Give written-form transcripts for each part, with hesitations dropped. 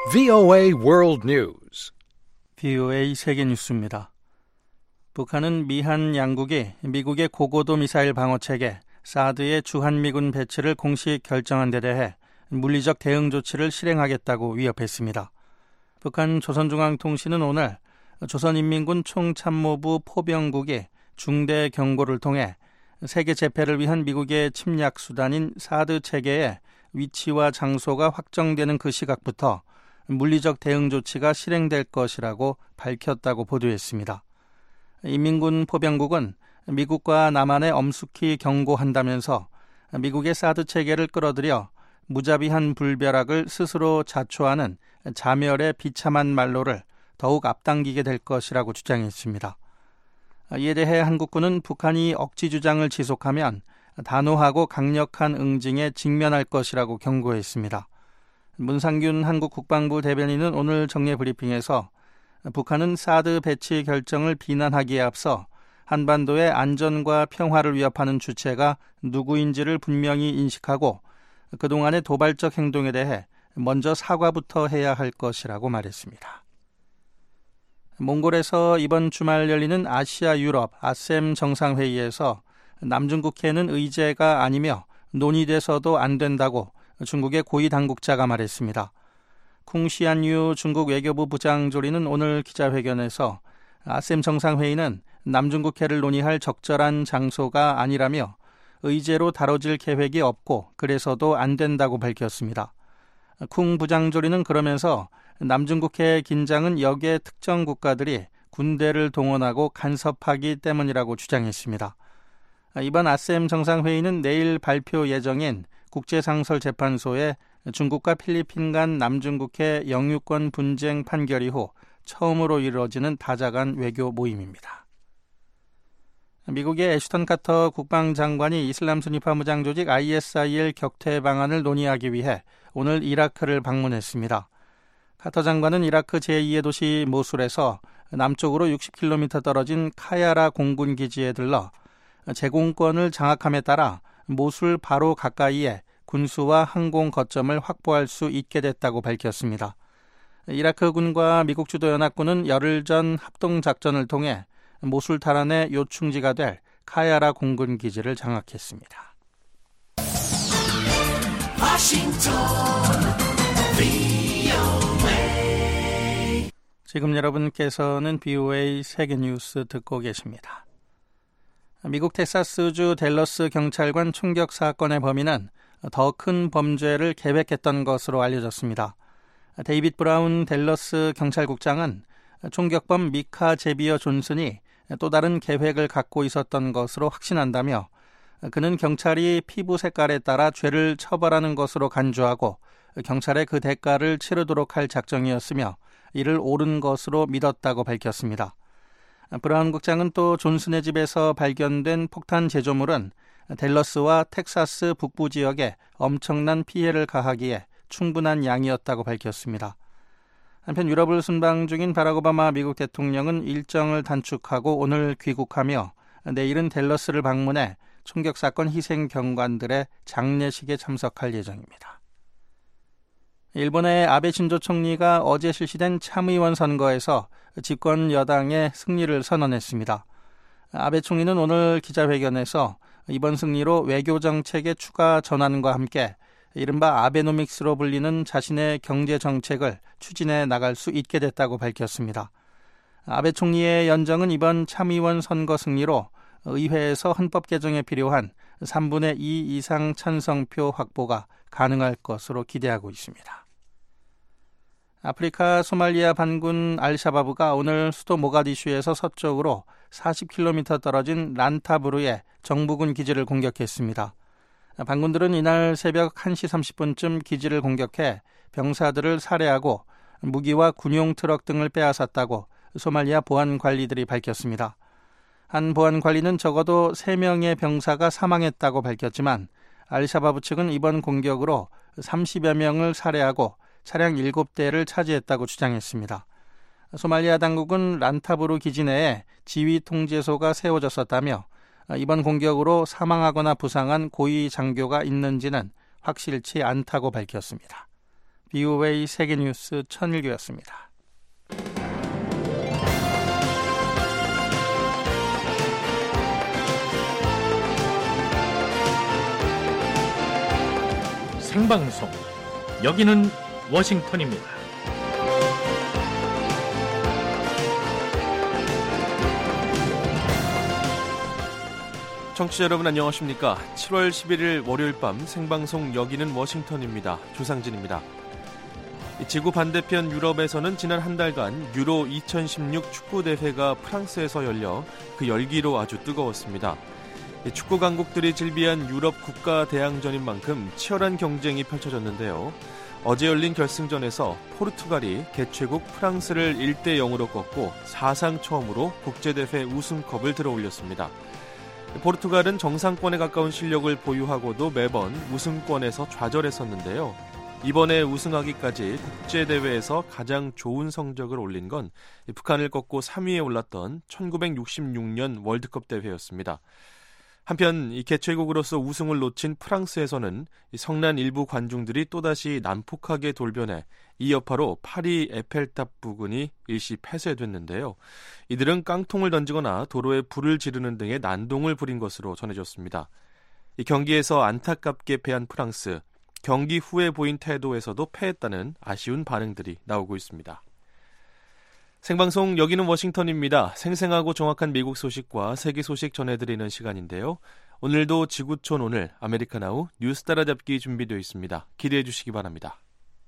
VOA World News. VOA 세계 뉴스입니다. 북한은 미한 양국이 미국의 고고도 미사일 방어체계 사드의 주한미군 배치를 공식 결정한 데 대해 물리적 대응 조치를 실행하겠다고 위협했습니다. 북한 조선중앙통신은 오늘 조선인민군 총참모부 포병국이 중대 경고를 통해 세계 재패를 위한 미국의 침략 수단인 사드 체계의 위치와 장소가 확정되는 그 시각부터 물리적 대응 조치가 실행될 것이라고 밝혔다고 보도했습니다. 인민군 포병국은 미국과 남한에 엄숙히 경고한다면서 미국의 사드 체계를 끌어들여 무자비한 불벼락을 스스로 자초하는 자멸의 비참한 말로를 더욱 앞당기게 될 것이라고 주장했습니다. 이에 대해 한국군은 북한이 억지 주장을 지속하면 단호하고 강력한 응징에 직면할 것이라고 경고했습니다. 문상균 한국 국방부 대변인은 오늘 정례 브리핑에서 북한은 사드 배치 결정을 비난하기에 앞서 한반도의 안전과 평화를 위협하는 주체가 누구인지를 분명히 인식하고 그동안의 도발적 행동에 대해 먼저 사과부터 해야 할 것이라고 말했습니다. 몽골에서 이번 주말 열리는 아시아 유럽 아셈 정상회의에서 남중국해는 의제가 아니며 논의돼서도 안 된다고 중국의 고위 당국자가 말했습니다. 쿵시안유 중국 외교부 부장조리는 오늘 기자회견에서 아셈 정상회의는 남중국해를 논의할 적절한 장소가 아니라며 의제로 다뤄질 계획이 없고 그래서도 안 된다고 밝혔습니다. 쿵 부장조리는 그러면서 남중국해 긴장은 역의 특정 국가들이 군대를 동원하고 간섭하기 때문이라고 주장했습니다. 이번 아셈 정상회의는 내일 발표 예정인 국제상설재판소에 중국과 필리핀 간 남중국해 영유권 분쟁 판결 이후 처음으로 이루어지는 다자간 외교 모임입니다. 미국의 애슈턴 카터 국방장관이 이슬람 순위파 무장 조직 ISIL 격퇴 방안을 논의하기 위해 오늘 이라크를 방문했습니다. 카터 장관은 이라크 제2의 도시 모술에서 남쪽으로 60km 떨어진 카야라 공군 기지에 들러 제공권을 장악함에 따라 모술 바로 가까이에 군수와 항공 거점을 확보할 수 있게 됐다고 밝혔습니다. 이라크군과 미국 주도 연합군은 열흘 전 합동작전을 통해 모술 탈환의 요충지가 될 카야라 공군 기지를 장악했습니다. 지금 여러분께서는 BOA 세계뉴스 듣고 계십니다. 미국 텍사스주 댈러스 경찰관 총격 사건의 범인은 더 큰 범죄를 계획했던 것으로 알려졌습니다. 데이빗 브라운 댈러스 경찰국장은 총격범 미카 제비어 존슨이 또 다른 계획을 갖고 있었던 것으로 확신한다며 그는 경찰이 피부 색깔에 따라 죄를 처벌하는 것으로 간주하고 경찰에 그 대가를 치르도록 할 작정이었으며 이를 옳은 것으로 믿었다고 밝혔습니다. 브라운 국장은 또 존슨의 집에서 발견된 폭탄 제조물은 댈러스와 텍사스 북부 지역에 엄청난 피해를 가하기에 충분한 양이었다고 밝혔습니다. 한편 유럽을 순방 중인 바락 오바마 미국 대통령은 일정을 단축하고 오늘 귀국하며 내일은 댈러스를 방문해 총격 사건 희생 경관들의 장례식에 참석할 예정입니다. 일본의 아베 신조 총리가 어제 실시된 참의원 선거에서 집권 여당의 승리를 선언했습니다. 아베 총리는 오늘 기자회견에서 이번 승리로 외교정책의 추가 전환과 함께 이른바 아베노믹스로 불리는 자신의 경제정책을 추진해 나갈 수 있게 됐다고 밝혔습니다. 아베 총리의 연정은 이번 참의원 선거 승리로 의회에서 헌법 개정에 필요한 3분의 2 이상 찬성표 확보가 가능할 것으로 기대하고 있습니다. 아프리카 소말리아 반군 알샤바브가 오늘 수도 모가디슈에서 서쪽으로 40km 떨어진 란타부르의 정부군 기지를 공격했습니다. 반군들은 이날 새벽 1시 30분쯤 기지를 공격해 병사들을 살해하고 무기와 군용 트럭 등을 빼앗았다고 소말리아 보안관리들이 밝혔습니다. 한 보안관리는 적어도 3명의 병사가 사망했다고 밝혔지만 알샤바브 측은 이번 공격으로 30여 명을 살해하고 차량 7대를 차지했다고 주장했습니다. 소말리아 당국은 란타부르 기지 내에 지휘 통제소가 세워졌었다며 이번 공격으로 사망하거나 부상한 고위 장교가 있는지는 확실치 않다고 밝혔습니다. BOA 세계뉴스 천일교였습니다. 생방송 여기는 워싱턴입니다. 청취자 여러분 안녕하십니까? 7월 11일 월요일 밤 생방송 여기는 워싱턴입니다. 조상진입니다. 지구 반대편 유럽에서는 지난 한 달간 유로 2016 축구대회가 프랑스에서 열려 그 열기로 아주 뜨거웠습니다. 축구 강국들이 질비한 유럽 국가대항전인 만큼 치열한 경쟁이 펼쳐졌는데요. 어제 열린 결승전에서 포르투갈이 개최국 프랑스를 1대0으로 꺾고 사상 처음으로 국제대회 우승컵을 들어올렸습니다. 포르투갈은 정상권에 가까운 실력을 보유하고도 매번 우승권에서 좌절했었는데요. 이번에 우승하기까지 국제대회에서 가장 좋은 성적을 올린 건 북한을 꺾고 3위에 올랐던 1966년 월드컵 대회였습니다. 한편 이 개최국으로서 우승을 놓친 프랑스에서는 성난 일부 관중들이 또다시 난폭하게 돌변해 이 여파로 파리 에펠탑 부근이 일시 폐쇄됐는데요. 이들은 깡통을 던지거나 도로에 불을 지르는 등의 난동을 부린 것으로 전해졌습니다. 이 경기에서 안타깝게 패한 프랑스, 경기 후에 보인 태도에서도 패했다는 아쉬운 반응들이 나오고 있습니다. 생방송 여기는 워싱턴입니다. 생생하고 정확한 미국 소식과 세계 소식 전해드리는 시간인데요. 오늘도 지구촌 오늘 아메리카나우 뉴스 따라잡기 준비되어 있습니다. 기대해 주시기 바랍니다.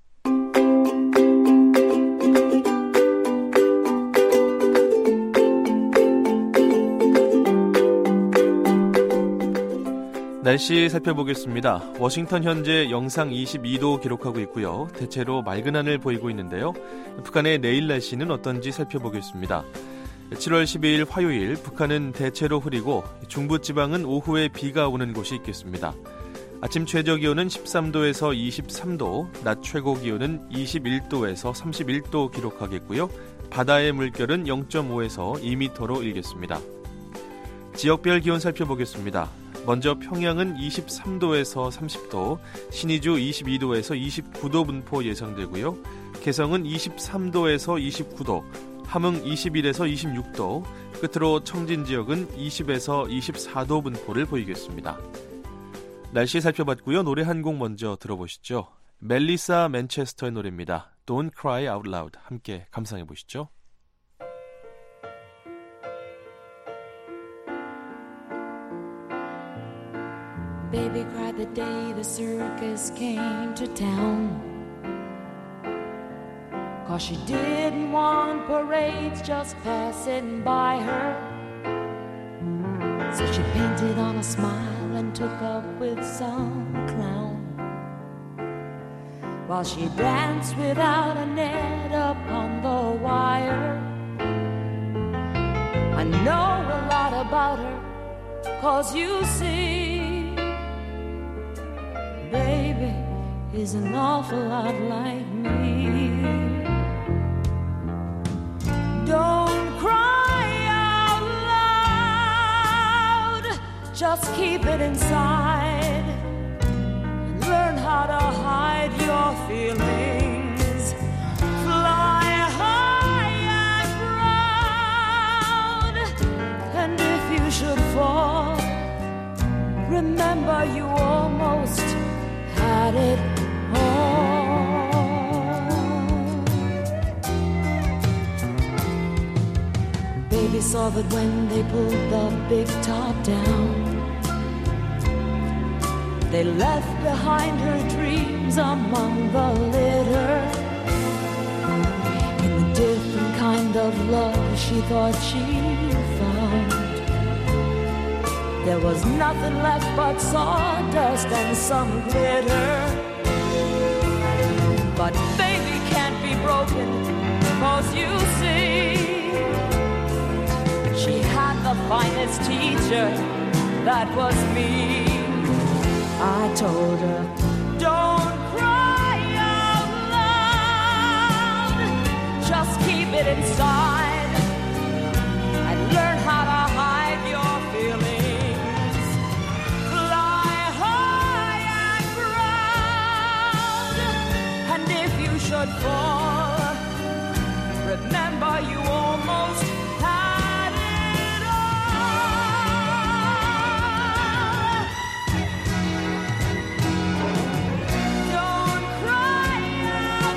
날씨 살펴보겠습니다. 워싱턴 현재 영상 22도 기록하고 있고요. 대체로 맑은 하늘 보이고 있는데요. 북한의 내일 날씨는 어떤지 살펴보겠습니다. 7월 12일 화요일 북한은 대체로 흐리고 중부지방은 오후에 비가 오는 곳이 있겠습니다. 아침 최저기온은 13도에서 23도, 낮 최고기온은 21도에서 31도 기록하겠고요. 바다의 물결은 0.5에서 2m로 일겠습니다. 지역별 기온 살펴보겠습니다. 먼저 평양은 23도에서 30도, 신의주 22도에서 29도 분포 예상되고요. 개성은 23도에서 29도, 함흥 21에서 26도, 끝으로 청진 지역은 20에서 24도 분포를 보이겠습니다. 날씨 살펴봤고요. 노래 한 곡 먼저 들어보시죠. 멜리사 맨체스터의 노래입니다. Don't Cry Out Loud. 함께 감상해 보시죠. Baby cried the day the circus came to town, 'cause she didn't want parades just passing by her. So she painted on a smile and took up with some clown, while she danced without a net upon the wire. I know a lot about her, 'cause you see, baby is an awful lot like me. Don't cry out loud, just keep it inside and learn how to hide your feelings. Fly high and proud, and if you should fall, remember you almost had it all. Baby saw that when they pulled the big top down, they left behind her dreams among the litter. In the different kind of love she thought she found, there was nothing left but sawdust and some glitter. But baby can't be broken, 'cause you see, she had the finest teacher, that was me. I told her, don't cry out loud, just keep it inside and learn how to hide your feelings. Fly high and proud, and if should fall, remember you almost had it all. Don't cry out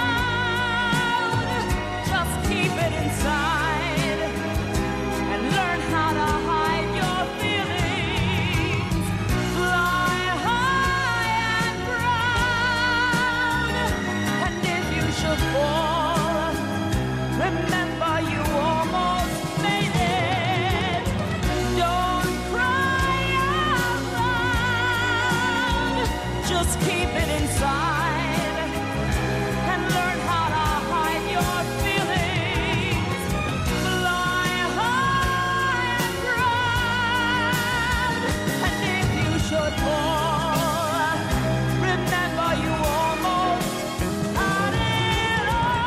loud, just keep it inside and learn how to hide your feelings. Fly high and proud, and if you should fall, remember you almost made it. Don't cry out loud, just keep it inside and learn how to hide your feelings. Fly high and proud, and if you should fall, remember you almost had it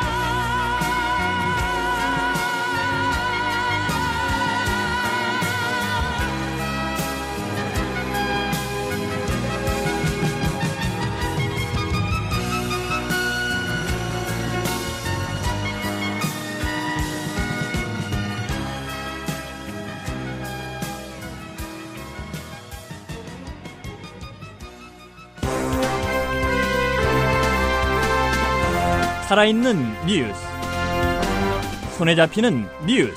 살아있는 뉴스, 손에 잡히는 뉴스,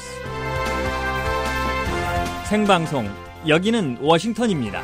생방송 여기는 워싱턴입니다.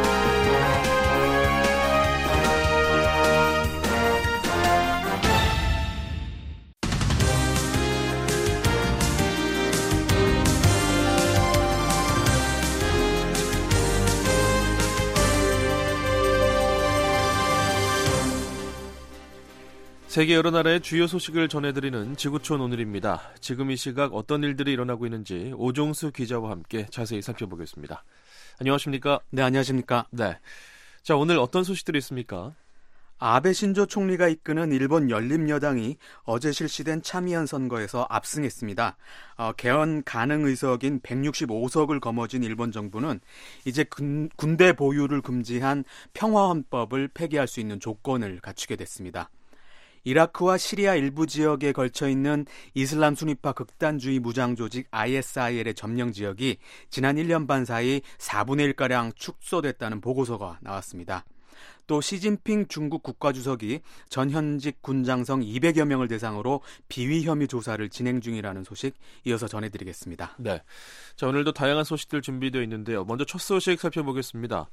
세계 여러 나라의 주요 소식을 전해드리는 지구촌 오늘입니다. 지금 이 시각 어떤 일들이 일어나고 있는지 오종수 기자와 함께 자세히 살펴보겠습니다. 안녕하십니까? 네, 안녕하십니까? 네. 자, 오늘 어떤 소식들이 있습니까? 아베 신조 총리가 이끄는 일본 연립여당이 어제 실시된 참의원 선거에서 압승했습니다. 개헌 가능 의석인 165석을 거머쥔 일본 정부는 이제 군대 보유를 금지한 평화헌법을 폐기할 수 있는 조건을 갖추게 됐습니다. 이라크와 시리아 일부 지역에 걸쳐 있는 이슬람 순위파 극단주의 무장 조직 ISIL의 점령 지역이 지난 1년 반 사이 4분의 1가량 축소됐다는 보고서가 나왔습니다. 또 시진핑 중국 국가주석이 전현직 군장성 200여 명을 대상으로 비위 혐의 조사를 진행 중이라는 소식 이어서 전해드리겠습니다. 네. 자, 오늘도 다양한 소식들 준비되어 있는데요. 먼저 첫 소식 살펴보겠습니다.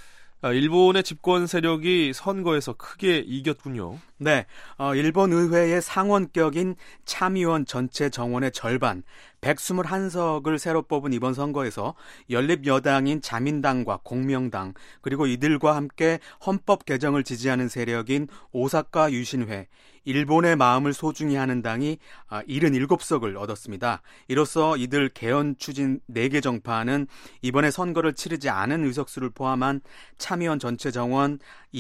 일본의 집권 세력이 선거에서 크게 이겼군요. 네, 일본 의회의 상원격인 참의원 전체 정원의 절반, 121석을 새로 뽑은 이번 선거에서 연립여당인 자민당과 공명당, 그리고 이들과 함께 헌법 개정을 지지하는 세력인 오사카 유신회, 일본의 마음을 소중히 하는 당이 77석을 얻었습니다. 이로써 이들 개헌 추진 4개 정파는 이번에 선거를 치르지 않은 의석수를 포함한 참의원 전체 정원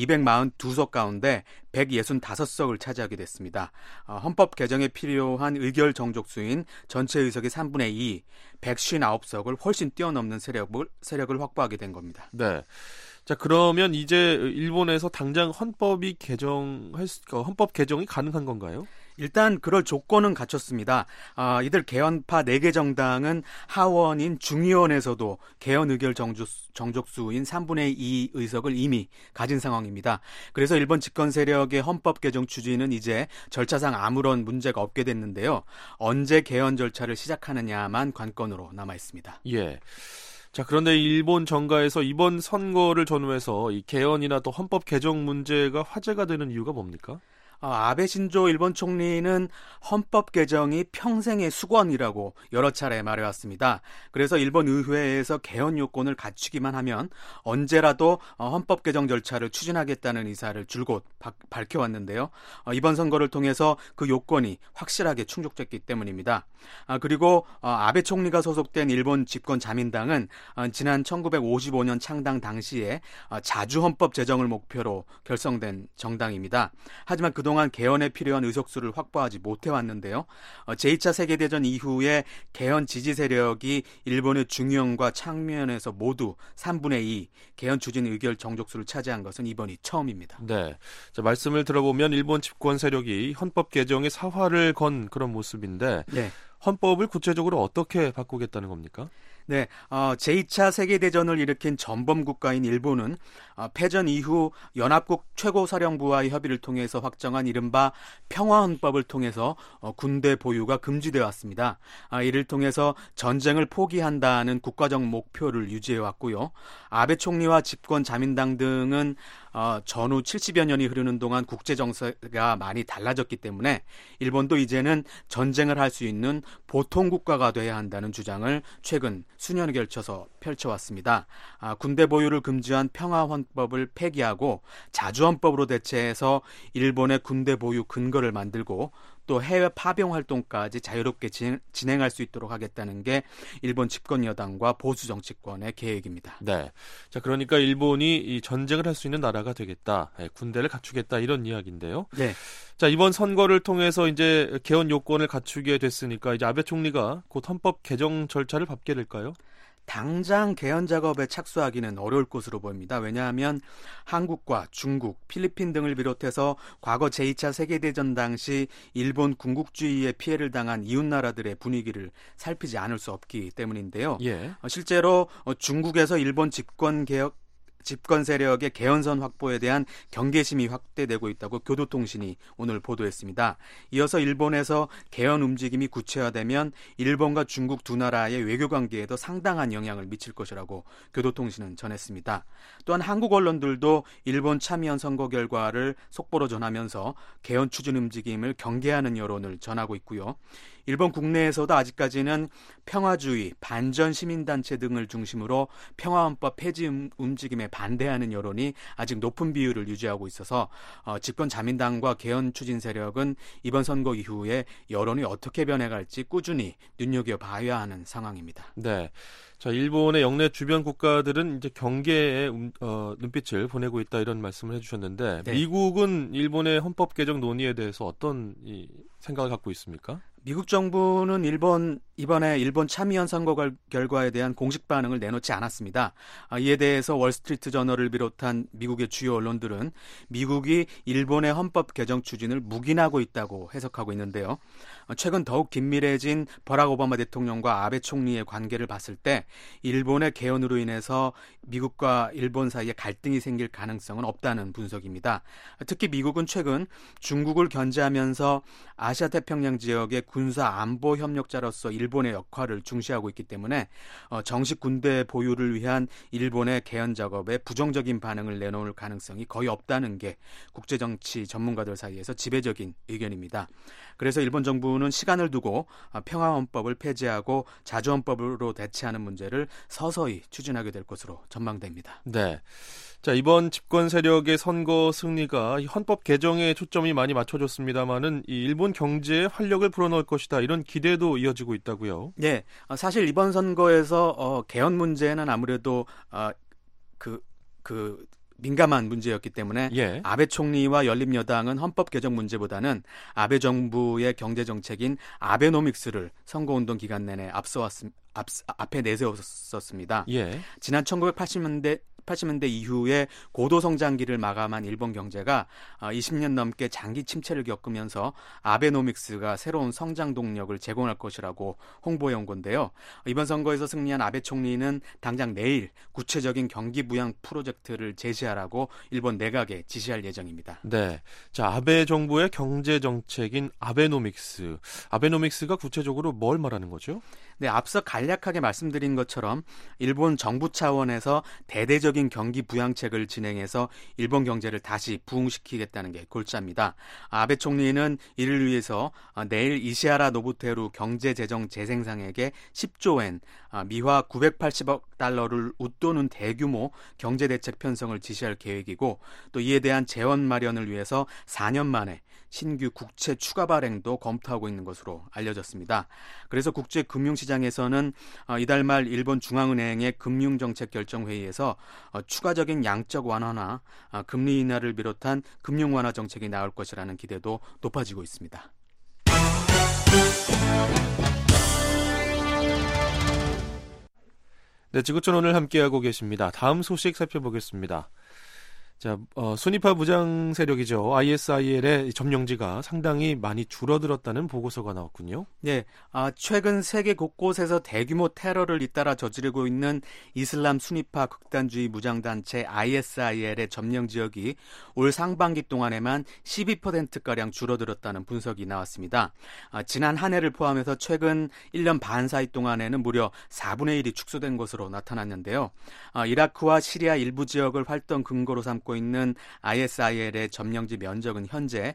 242석 가운데 165석을 차지하게 됐습니다. 헌법 개정에 필요한 의결 정족수인 전체 의석의 3분의 2, 159석을 훨씬 뛰어넘는 세력을 확보하게 된 겁니다. 네. 자, 그러면 이제 일본에서 당장 헌법 개정이 가능한 건가요? 일단 그럴 조건은 갖췄습니다. 이들 개헌파 4개 정당은 하원인 중의원에서도 개헌 의결 정족수인 3분의 2 의석을 이미 가진 상황입니다. 그래서 일본 집권 세력의 헌법 개정 추진은 이제 절차상 아무런 문제가 없게 됐는데요. 언제 개헌 절차를 시작하느냐만 관건으로 남아 있습니다. 예. 자, 그런데 일본 정가에서 이번 선거를 전후해서 이 개헌이나 또 헌법 개정 문제가 화제가 되는 이유가 뭡니까? 아베 신조 일본 총리는 헌법 개정이 평생의 수건이라고 여러 차례 말해왔습니다. 그래서 일본 의회에서 개헌 요건을 갖추기만 하면 언제라도 헌법 개정 절차를 추진하겠다는 의사를 줄곧 밝혀왔는데요. 이번 선거를 통해서 그 요건이 확실하게 충족됐기 때문입니다. 그리고 아베 총리가 소속된 일본 집권 자민당은 지난 1955년 창당 당시에 자주 헌법 제정을 목표로 결성된 정당입니다. 하지만 그동안 그동안 개헌에 필요한 의석수를 확보하지 못해왔는데요. 제2차 세계대전 이후에 개헌 지지 세력이 일본의 중의원과 참의원에서 모두 3분의 2 개헌 추진 의결 정족수를 차지한 것은 이번이 처음입니다. 네, 자, 말씀을 들어보면 일본 집권 세력이 헌법 개정에 사활을 건 그런 모습인데 네. 헌법을 구체적으로 어떻게 바꾸겠다는 겁니까? 네, 제2차 세계대전을 일으킨 전범 국가인 일본은 패전 이후 연합국 최고사령부와의 협의를 통해서 확정한 이른바 평화헌법을 통해서 군대 보유가 금지되어 왔습니다. 이를 통해서 전쟁을 포기한다는 국가적 목표를 유지해 왔고요. 아베 총리와 집권 자민당 등은 전후 70여 년이 흐르는 동안 국제 정세가 많이 달라졌기 때문에 일본도 이제는 전쟁을 할 수 있는 보통 국가가 돼야 한다는 주장을 최근 수년에 걸쳐서 펼쳐왔습니다. 군대 보유를 금지한 평화헌법을 폐기하고 자주헌법으로 대체해서 일본의 군대 보유 근거를 만들고 또 해외 파병 활동까지 자유롭게 진행할 수 있도록 하겠다는 게 일본 집권 여당과 보수 정치권의 계획입니다. 네, 자 그러니까 일본이 이 전쟁을 할 수 있는 나라가 되겠다, 군대를 갖추겠다 이런 이야기인데요. 네. 자 이번 선거를 통해서 이제 개헌 요건을 갖추게 됐으니까 이제 아베 총리가 곧 헌법 개정 절차를 밟게 될까요? 당장 개헌 작업에 착수하기는 어려울 것으로 보입니다. 왜냐하면 한국과 중국, 필리핀 등을 비롯해서 과거 제2차 세계대전 당시 일본 군국주의에 피해를 당한 이웃나라들의 분위기를 살피지 않을 수 없기 때문인데요. 예. 실제로 중국에서 일본 집권 세력의 개헌선 확보에 대한 경계심이 확대되고 있다고 교도통신이 오늘 보도했습니다. 이어서 일본에서 개헌 움직임이 구체화되면 일본과 중국 두 나라의 외교관계에도 상당한 영향을 미칠 것이라고 교도통신은 전했습니다. 또한 한국 언론들도 일본 참의원 선거 결과를 속보로 전하면서 개헌 추진 움직임을 경계하는 여론을 전하고 있고요. 일본 국내에서도 아직까지는 평화주의, 반전 시민단체 등을 중심으로 평화헌법 폐지 움직임에 반대하는 여론이 아직 높은 비율을 유지하고 있어서 집권 자민당과 개헌 추진 세력은 이번 선거 이후에 여론이 어떻게 변해갈지 꾸준히 눈여겨봐야 하는 상황입니다. 네. 자, 일본의 영내 주변 국가들은 이제 경계에 눈빛을 보내고 있다 이런 말씀을 해주셨는데 네. 미국은 일본의 헌법 개정 논의에 대해서 어떤 생각을 갖고 있습니까? 미국 정부는 이번에 일본 참의원 선거 결과에 대한 공식 반응을 내놓지 않았습니다. 이에 대해서 월스트리트 저널을 비롯한 미국의 주요 언론들은 미국이 일본의 헌법 개정 추진을 묵인하고 있다고 해석하고 있는데요. 최근 더욱 긴밀해진 버락 오바마 대통령과 아베 총리의 관계를 봤을 때 일본의 개헌으로 인해서 미국과 일본 사이에 갈등이 생길 가능성은 없다는 분석입니다. 특히 미국은 최근 중국을 견제하면서 아시아 태평양 지역의 군사 안보 협력자로서 일본의 역할을 중시하고 있기 때문에 정식 군대 보유를 위한 일본의 개헌 작업에 부정적인 반응을 내놓을 가능성이 거의 없다는 게 국제정치 전문가들 사이에서 지배적인 의견입니다. 그래서 일본 정부는 시간을 두고 평화헌법을 폐지하고 자주헌법으로 대체하는 문제를 서서히 추진하게 될 것으로 전망됩니다. 네. 자, 이번 집권 세력의 선거 승리가 이 헌법 개정에 초점이 많이 맞춰졌습니다만은 이 일본 경제에 활력을 불어넣을 것이다 이런 기대도 이어지고 있다고요. 네, 사실 이번 선거에서 개헌 문제는 아무래도 민감한 문제였기 때문에 예. 아베 총리와 열린여당은 헌법 개정 문제보다는 아베 정부의 경제 정책인 아베노믹스를 선거운동 기간 내내 앞에 내세웠었습니다. 예. 지난 1980년대 이후에 고도성장기를 마감한 일본 경제가 20년 넘게 장기 침체를 겪으면서 아베노믹스가 새로운 성장 동력을 제공할 것이라고 홍보해온 건데요. 이번 선거에서 승리한 아베 총리는 당장 내일 구체적인 경기 부양 프로젝트를 제시하라고 일본 내각에 지시할 예정입니다. 네. 자, 아베 정부의 경제 정책인 아베노믹스. 아베노믹스가 구체적으로 뭘 말하는 거죠? 네, 앞서 간략하게 말씀드린 것처럼 일본 정부 차원에서 대대적인 경기 부양책을 진행해서 일본 경제를 다시 부흥시키겠다는 게 골자입니다. 아베 총리는 이를 위해서 내일 이시하라 노부테루 경제재정재생상에게 10조 엔, 미화 980억 달러를 웃도는 대규모 경제대책 편성을 지시할 계획이고 또 이에 대한 재원 마련을 위해서 4년 만에 신규 국채 추가 발행도 검토하고 있는 것으로 알려졌습니다. 그래서 국제 금융시장 시장에서는 이달 말 일본 중앙은행의 금융정책결정회의에서 추가적인 양적 완화나 금리 인하를 비롯한 금융 완화 정책이 나올 것이라는 기대도 높아지고 있습니다. 네, 지구촌 오늘 함께하고 계십니다. 다음 소식 살펴보겠습니다. 자, 순위파 무장 세력이죠. ISIL의 점령지가 상당히 많이 줄어들었다는 보고서가 나왔군요. 네, 최근 세계 곳곳에서 대규모 테러를 잇따라 저지르고 있는 이슬람 순위파 극단주의 무장단체 ISIL의 점령 지역이 올 상반기 동안에만 12%가량 줄어들었다는 분석이 나왔습니다. 지난 한 해를 포함해서 최근 1년 반 사이 동안에는 무려 4분의 1이 축소된 것으로 나타났는데요. 이라크와 시리아 일부 지역을 활동 근거로 삼고 있는 ISIL의 점령지 면적은 현재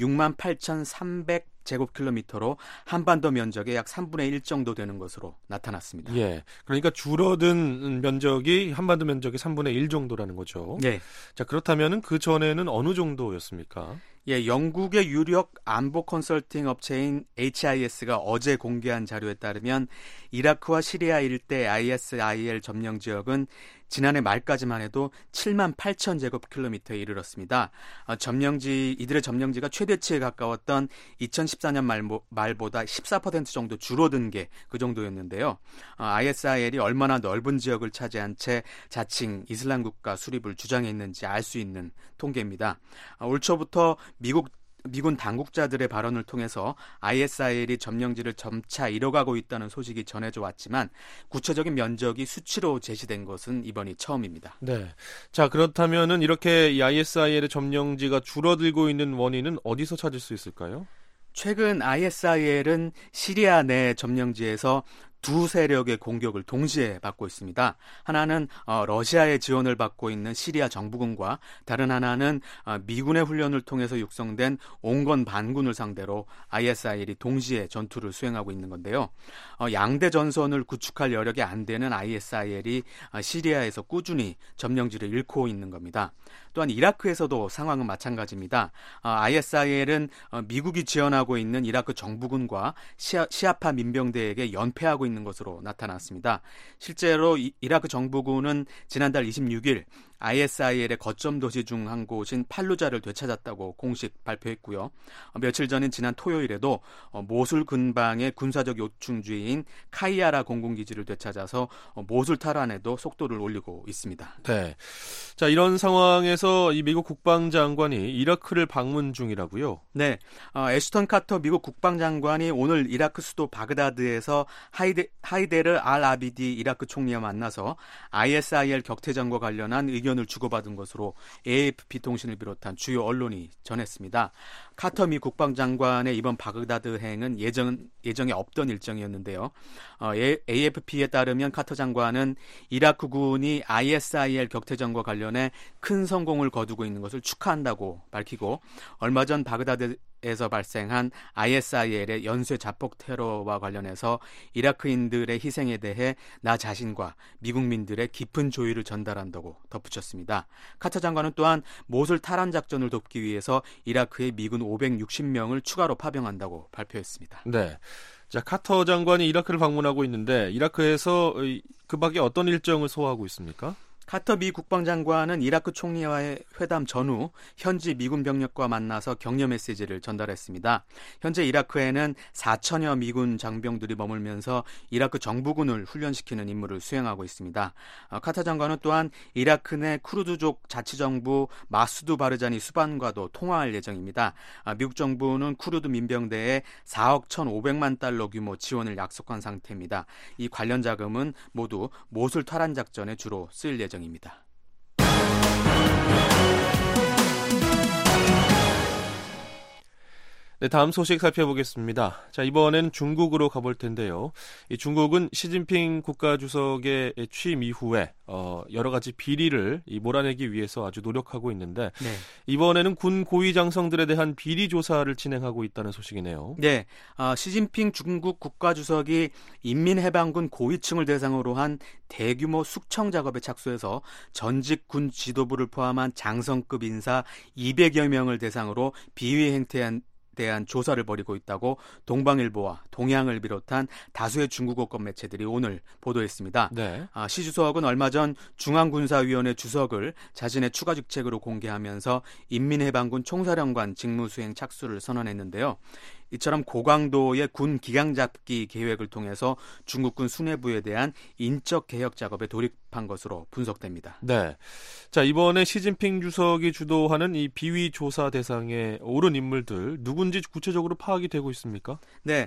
68,300제곱킬로미터로 한반도 면적의 약 3분의 1 정도 되는 것으로 나타났습니다. 예, 그러니까 줄어든 면적이 한반도 면적의 3분의 1 정도라는 거죠. 네. 자, 그렇다면 그 전에는 어느 정도였습니까? 예, 영국의 유력 안보 컨설팅 업체인 HIS가 어제 공개한 자료에 따르면 이라크와 시리아 일대 ISIL 점령 지역은 지난해 말까지만 해도 7만 8천 제곱킬로미터에 이르렀습니다. 이들의 점령지가 최대치에 가까웠던 2014년 말보다 14% 정도 줄어든 게 그 정도였는데요. ISIL이 얼마나 넓은 지역을 차지한 채 자칭 이슬람 국가 수립을 주장했는지 알 수 있는 통계입니다. 올 초부터 미군 당국자들의 발언을 통해서 ISIL이 점령지를 점차 잃어가고 있다는 소식이 전해져 왔지만 구체적인 면적이 수치로 제시된 것은 이번이 처음입니다. 네. 자, 그렇다면은 이렇게 이 ISIL의 점령지가 줄어들고 있는 원인은 어디서 찾을 수 있을까요? 최근 ISIL은 시리아 내 점령지에서 두 세력의 공격을 동시에 받고 있습니다. 하나는 러시아의 지원을 받고 있는 시리아 정부군과 다른 하나는 미군의 훈련을 통해서 육성된 온건 반군을 상대로 ISIL이 동시에 전투를 수행하고 있는 건데요. 양대 전선을 구축할 여력이 안 되는 ISIL이 시리아에서 꾸준히 점령지를 잃고 있는 겁니다. 또한 이라크에서도 상황은 마찬가지입니다. ISIL은 미국이 지원하고 있는 이라크 정부군과 시아파 민병대에게 연패하고 있는 것으로 나타났습니다. 실제로 이라크 정부군은 지난달 26일 ISIL의 거점 도시 중 한 곳인 팔루자를 되찾았다고 공식 발표했고요. 며칠 전인 지난 토요일에도 모술 근방의 군사적 요충지인 카이아라 공군기지를 되찾아서 모술 탈환에도 속도를 올리고 있습니다. 네. 자, 이런 상황에서 이 미국 국방장관이 이라크를 방문 중이라고요? 네. 애슈턴 카터 미국 국방장관이 오늘 이라크 수도 바그다드에서 하이데르 알 아비디 이라크 총리와 만나서 ISIL 격퇴전과 관련한 의견을 주고받은 것으로 AFP 통신을 비롯한 주요 언론이 전했습니다. 카터 미 국방장관의 이번 바그다드 행은 예정에 없던 일정이었는데요. AFP에 따르면 카터 장관은 이라크군이 ISIL 격퇴전과 관련해 큰 성공을 거두고 있는 것을 축하한다고 밝히고 얼마 전 바그다드에서 발생한 ISIL의 연쇄 자폭 테러와 관련해서 이라크인들의 희생에 대해 나 자신과 미국민들의 깊은 조의를 전달한다고 덧붙였습니다. 카터 장관은 또한 모술 탈환 작전을 돕기 위해서 이라크에 미군 560명을 추가로 파병한다고 발표했습니다. 네. 자, 카터 장관이 이라크를 방문하고 있는데 이라크에서 그 밖에 어떤 일정을 소화하고 있습니까? 카터 미 국방장관은 이라크 총리와의 회담 전후 현지 미군 병력과 만나서 격려 메시지를 전달했습니다. 현재 이라크에는 4천여 미군 장병들이 머물면서 이라크 정부군을 훈련시키는 임무를 수행하고 있습니다. 카터 장관은 또한 이라크 내 쿠르드족 자치정부 마수드 바르자니 수반과도 통화할 예정입니다. 미국 정부는 쿠르드 민병대에 4억 1,500만 달러 규모 지원을 약속한 상태입니다. 이 관련 자금은 모두 모술 탈환 작전에 주로 쓰일 예정입니다. 네, 다음 소식 살펴보겠습니다. 자, 이번엔 중국으로 가볼 텐데요. 이 중국은 시진핑 국가주석의 취임 이후에 여러 가지 비리를 몰아내기 위해서 아주 노력하고 있는데 네. 이번에는 군 고위 장성들에 대한 비리 조사를 진행하고 있다는 소식이네요. 네, 시진핑 중국 국가주석이 인민해방군 고위층을 대상으로 한 대규모 숙청 작업에 착수해서 전직 군 지도부를 포함한 장성급 인사 200여 명을 대상으로 비위 행태한 대한 조사를 벌이고 있다고 동방일보와 동양을 비롯한 다수의 중국어권 매체들이 오늘 보도했습니다. 네. 시 주석은 얼마 전 중앙군사위원회 주석을 자신의 추가 직책으로 공개하면서 인민해방군 총사령관 직무수행 착수를 선언했는데요. 이처럼 고강도의 군 기강 잡기 계획을 통해서 중국군 수뇌부에 대한 인적 개혁 작업에 돌입한 것으로 분석됩니다. 네. 자, 이번에 시진핑 주석이 주도하는 이 비위 조사 대상에 오른 인물들 누군지 구체적으로 파악이 되고 있습니까? 네.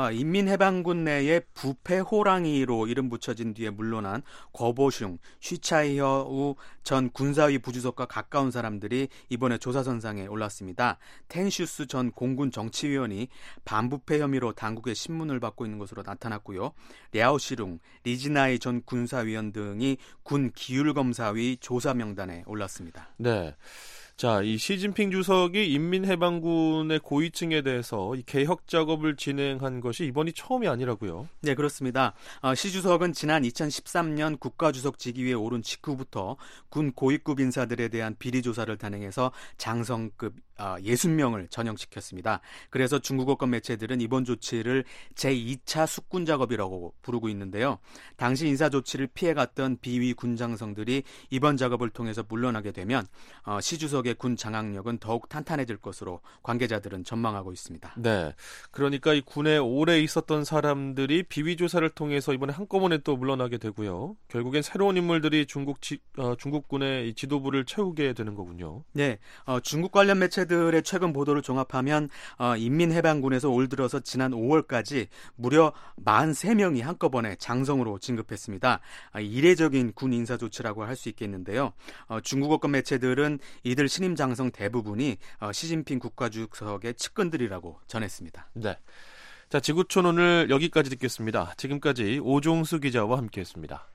인민해방군 내에 부패 호랑이로 이름 붙여진 뒤에 물러난 거보슝, 쉬차이허우 전 군사위 부주석과 가까운 사람들이 이번에 조사선상에 올랐습니다. 텐슈스 전 공군 정치위원이 반부패 혐의로 당국의 신문을 받고 있는 것으로 나타났고요. 랴오시룽, 리지나이 전 군사위원 등이 군 기율검사위 조사 명단에 올랐습니다. 네. 자, 이 시진핑 주석이 인민해방군의 고위층에 대해서 이 개혁 작업을 진행한 것이 이번이 처음이 아니라고요? 네, 그렇습니다. 시 주석은 지난 2013년 국가주석 직위에 오른 직후부터 군 고위급 인사들에 대한 비리 조사를 단행해서 장성급 60명을 전형시켰습니다. 그래서 중국어권 매체들은 이번 조치를 제2차 숙군 작업이라고 부르고 있는데요. 당시 인사 조치를 피해갔던 비위 군장성들이 이번 작업을 통해서 물러나게 되면 시 주석의 군 장악력은 더욱 탄탄해질 것으로 관계자들은 전망하고 있습니다. 네, 그러니까 이 군에 오래 있었던 사람들이 비위 조사를 통해서 이번에 한꺼번에 또 물러나게 되고요. 결국엔 새로운 인물들이 중국군의 이 지도부를 채우게 되는 거군요. 네, 중국 관련 매체들의 최근 보도를 종합하면 인민해방군에서 올 들어서 지난 5월까지 무려 43명이 한꺼번에 장성으로 진급했습니다. 이례적인 군 인사 조치라고 할 수 있겠는데요. 중국어권 매체들은 이들 신임 장성 대부분이 시진핑 국가주석의 측근들이라고 전했습니다. 네, 자, 지구촌 오늘 여기까지 듣겠습니다. 지금까지 오종수 기자와 함께했습니다.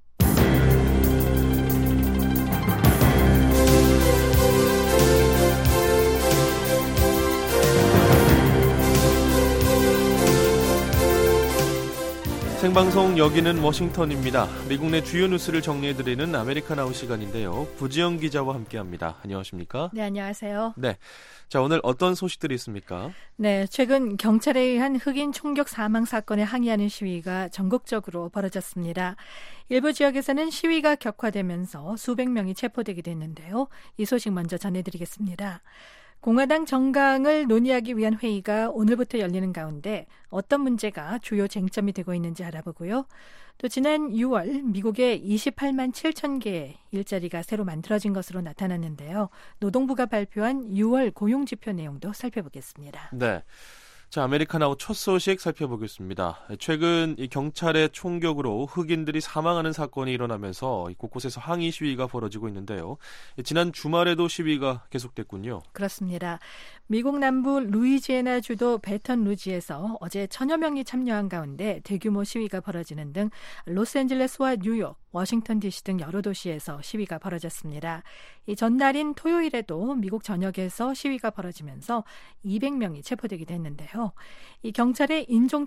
생방송 여기는 워싱턴입니다. 미국 내 주요 뉴스를 정리해드리는 아메리카나우 시간인데요. 부지영 기자와 함께합니다. 안녕하십니까? 네, 안녕하세요. 네, 자, 오늘 어떤 소식들이 있습니까? 네, 최근 경찰에 의한 흑인 총격 사망 사건에 항의하는 시위가 전국적으로 벌어졌습니다. 일부 지역에서는 시위가 격화되면서 수백 명이 체포되기도 했는데요. 이 소식 먼저 전해드리겠습니다. 공화당 정강을 논의하기 위한 회의가 오늘부터 열리는 가운데 어떤 문제가 주요 쟁점이 되고 있는지 알아보고요. 또 지난 6월 미국에 28만 7천 개의 일자리가 새로 만들어진 것으로 나타났는데요. 노동부가 발표한 6월 고용지표 내용도 살펴보겠습니다. 네. 자, 아메리카나우 첫 소식 살펴보겠습니다. 최근 이 경찰의 총격으로 흑인들이 사망하는 사건이 일어나면서 곳곳에서 항의 시위가 벌어지고 있는데요. 지난 주말에도 시위가 계속됐군요. 그렇습니다. 미국 남부 루이지애나 주도 배턴 루지에서 어제 1000여 명이 참여한 가운데 대규모 시위가 벌어지는 등 로스앤젤레스와 뉴욕, 워싱턴 DC 등 여러 도시에서 시위가 벌어졌습니다. 이 전날인 토요일에도 미국 전역에서 시위가 벌어지면서 200명이 체포되기도 했는데요. 이 경찰의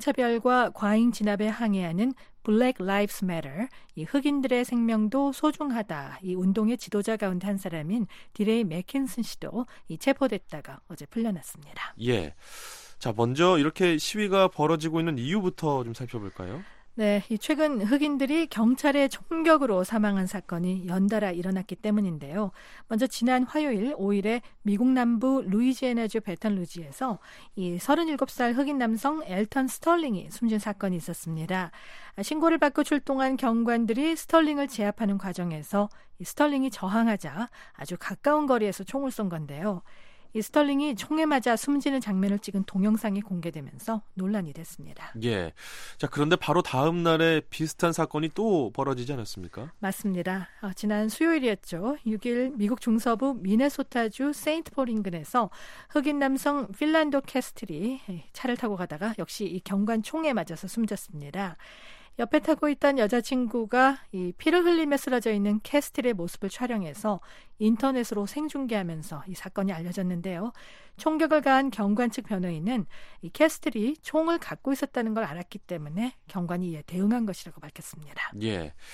인종차별과 과잉 진압에 항의하는 Black Lives Matter, 이 흑인들의 생명도 소중하다, 이 운동의 지도자 가운데 한 사람인 디레이 맥킨슨 씨도 이 체포됐다가 어제 풀려났습니다. 예. 자, 먼저 이렇게 시위가 벌어지고 있는 이유부터 좀 살펴볼까요? 네, 최근 흑인들이 경찰의 총격으로 사망한 사건이 연달아 일어났기 때문인데요. 먼저 지난 화요일 5일에 미국 남부 루이지애나주 배턴 루지에서 이 37살 흑인 남성 엘턴 스털링이 숨진 사건이 있었습니다. 신고를 받고 출동한 경관들이 스털링을 제압하는 과정에서 이 스털링이 저항하자 아주 가까운 거리에서 총을 쏜 건데요. 이 스털링이 총에 맞아 숨지는 장면을 찍은 동영상이 공개되면서 논란이 됐습니다. 예. 자, 그런데 바로 다음 날에 비슷한 사건이 또 벌어지지 않았습니까? 맞습니다. 지난 수요일이었죠. 6일 미국 중서부 미네소타주 세인트폴 인근에서 흑인 남성 필란도 캐스틀이 차를 타고 가다가 역시 이 경관 총에 맞아서 숨졌습니다. 옆에 타고 있던 여자친구가 이 피를 흘리며 쓰러져 있는 캐스틀의 모습을 촬영해서 인터넷으로 생중계하면서 이 사건이 알려졌는데요. 총격을 가한 경관 측 변호인은 이 캐스틀이 총을 갖고 있었다는 걸 알았기 때문에 경관이 이에 대응한 것이라고 밝혔습니다. 예.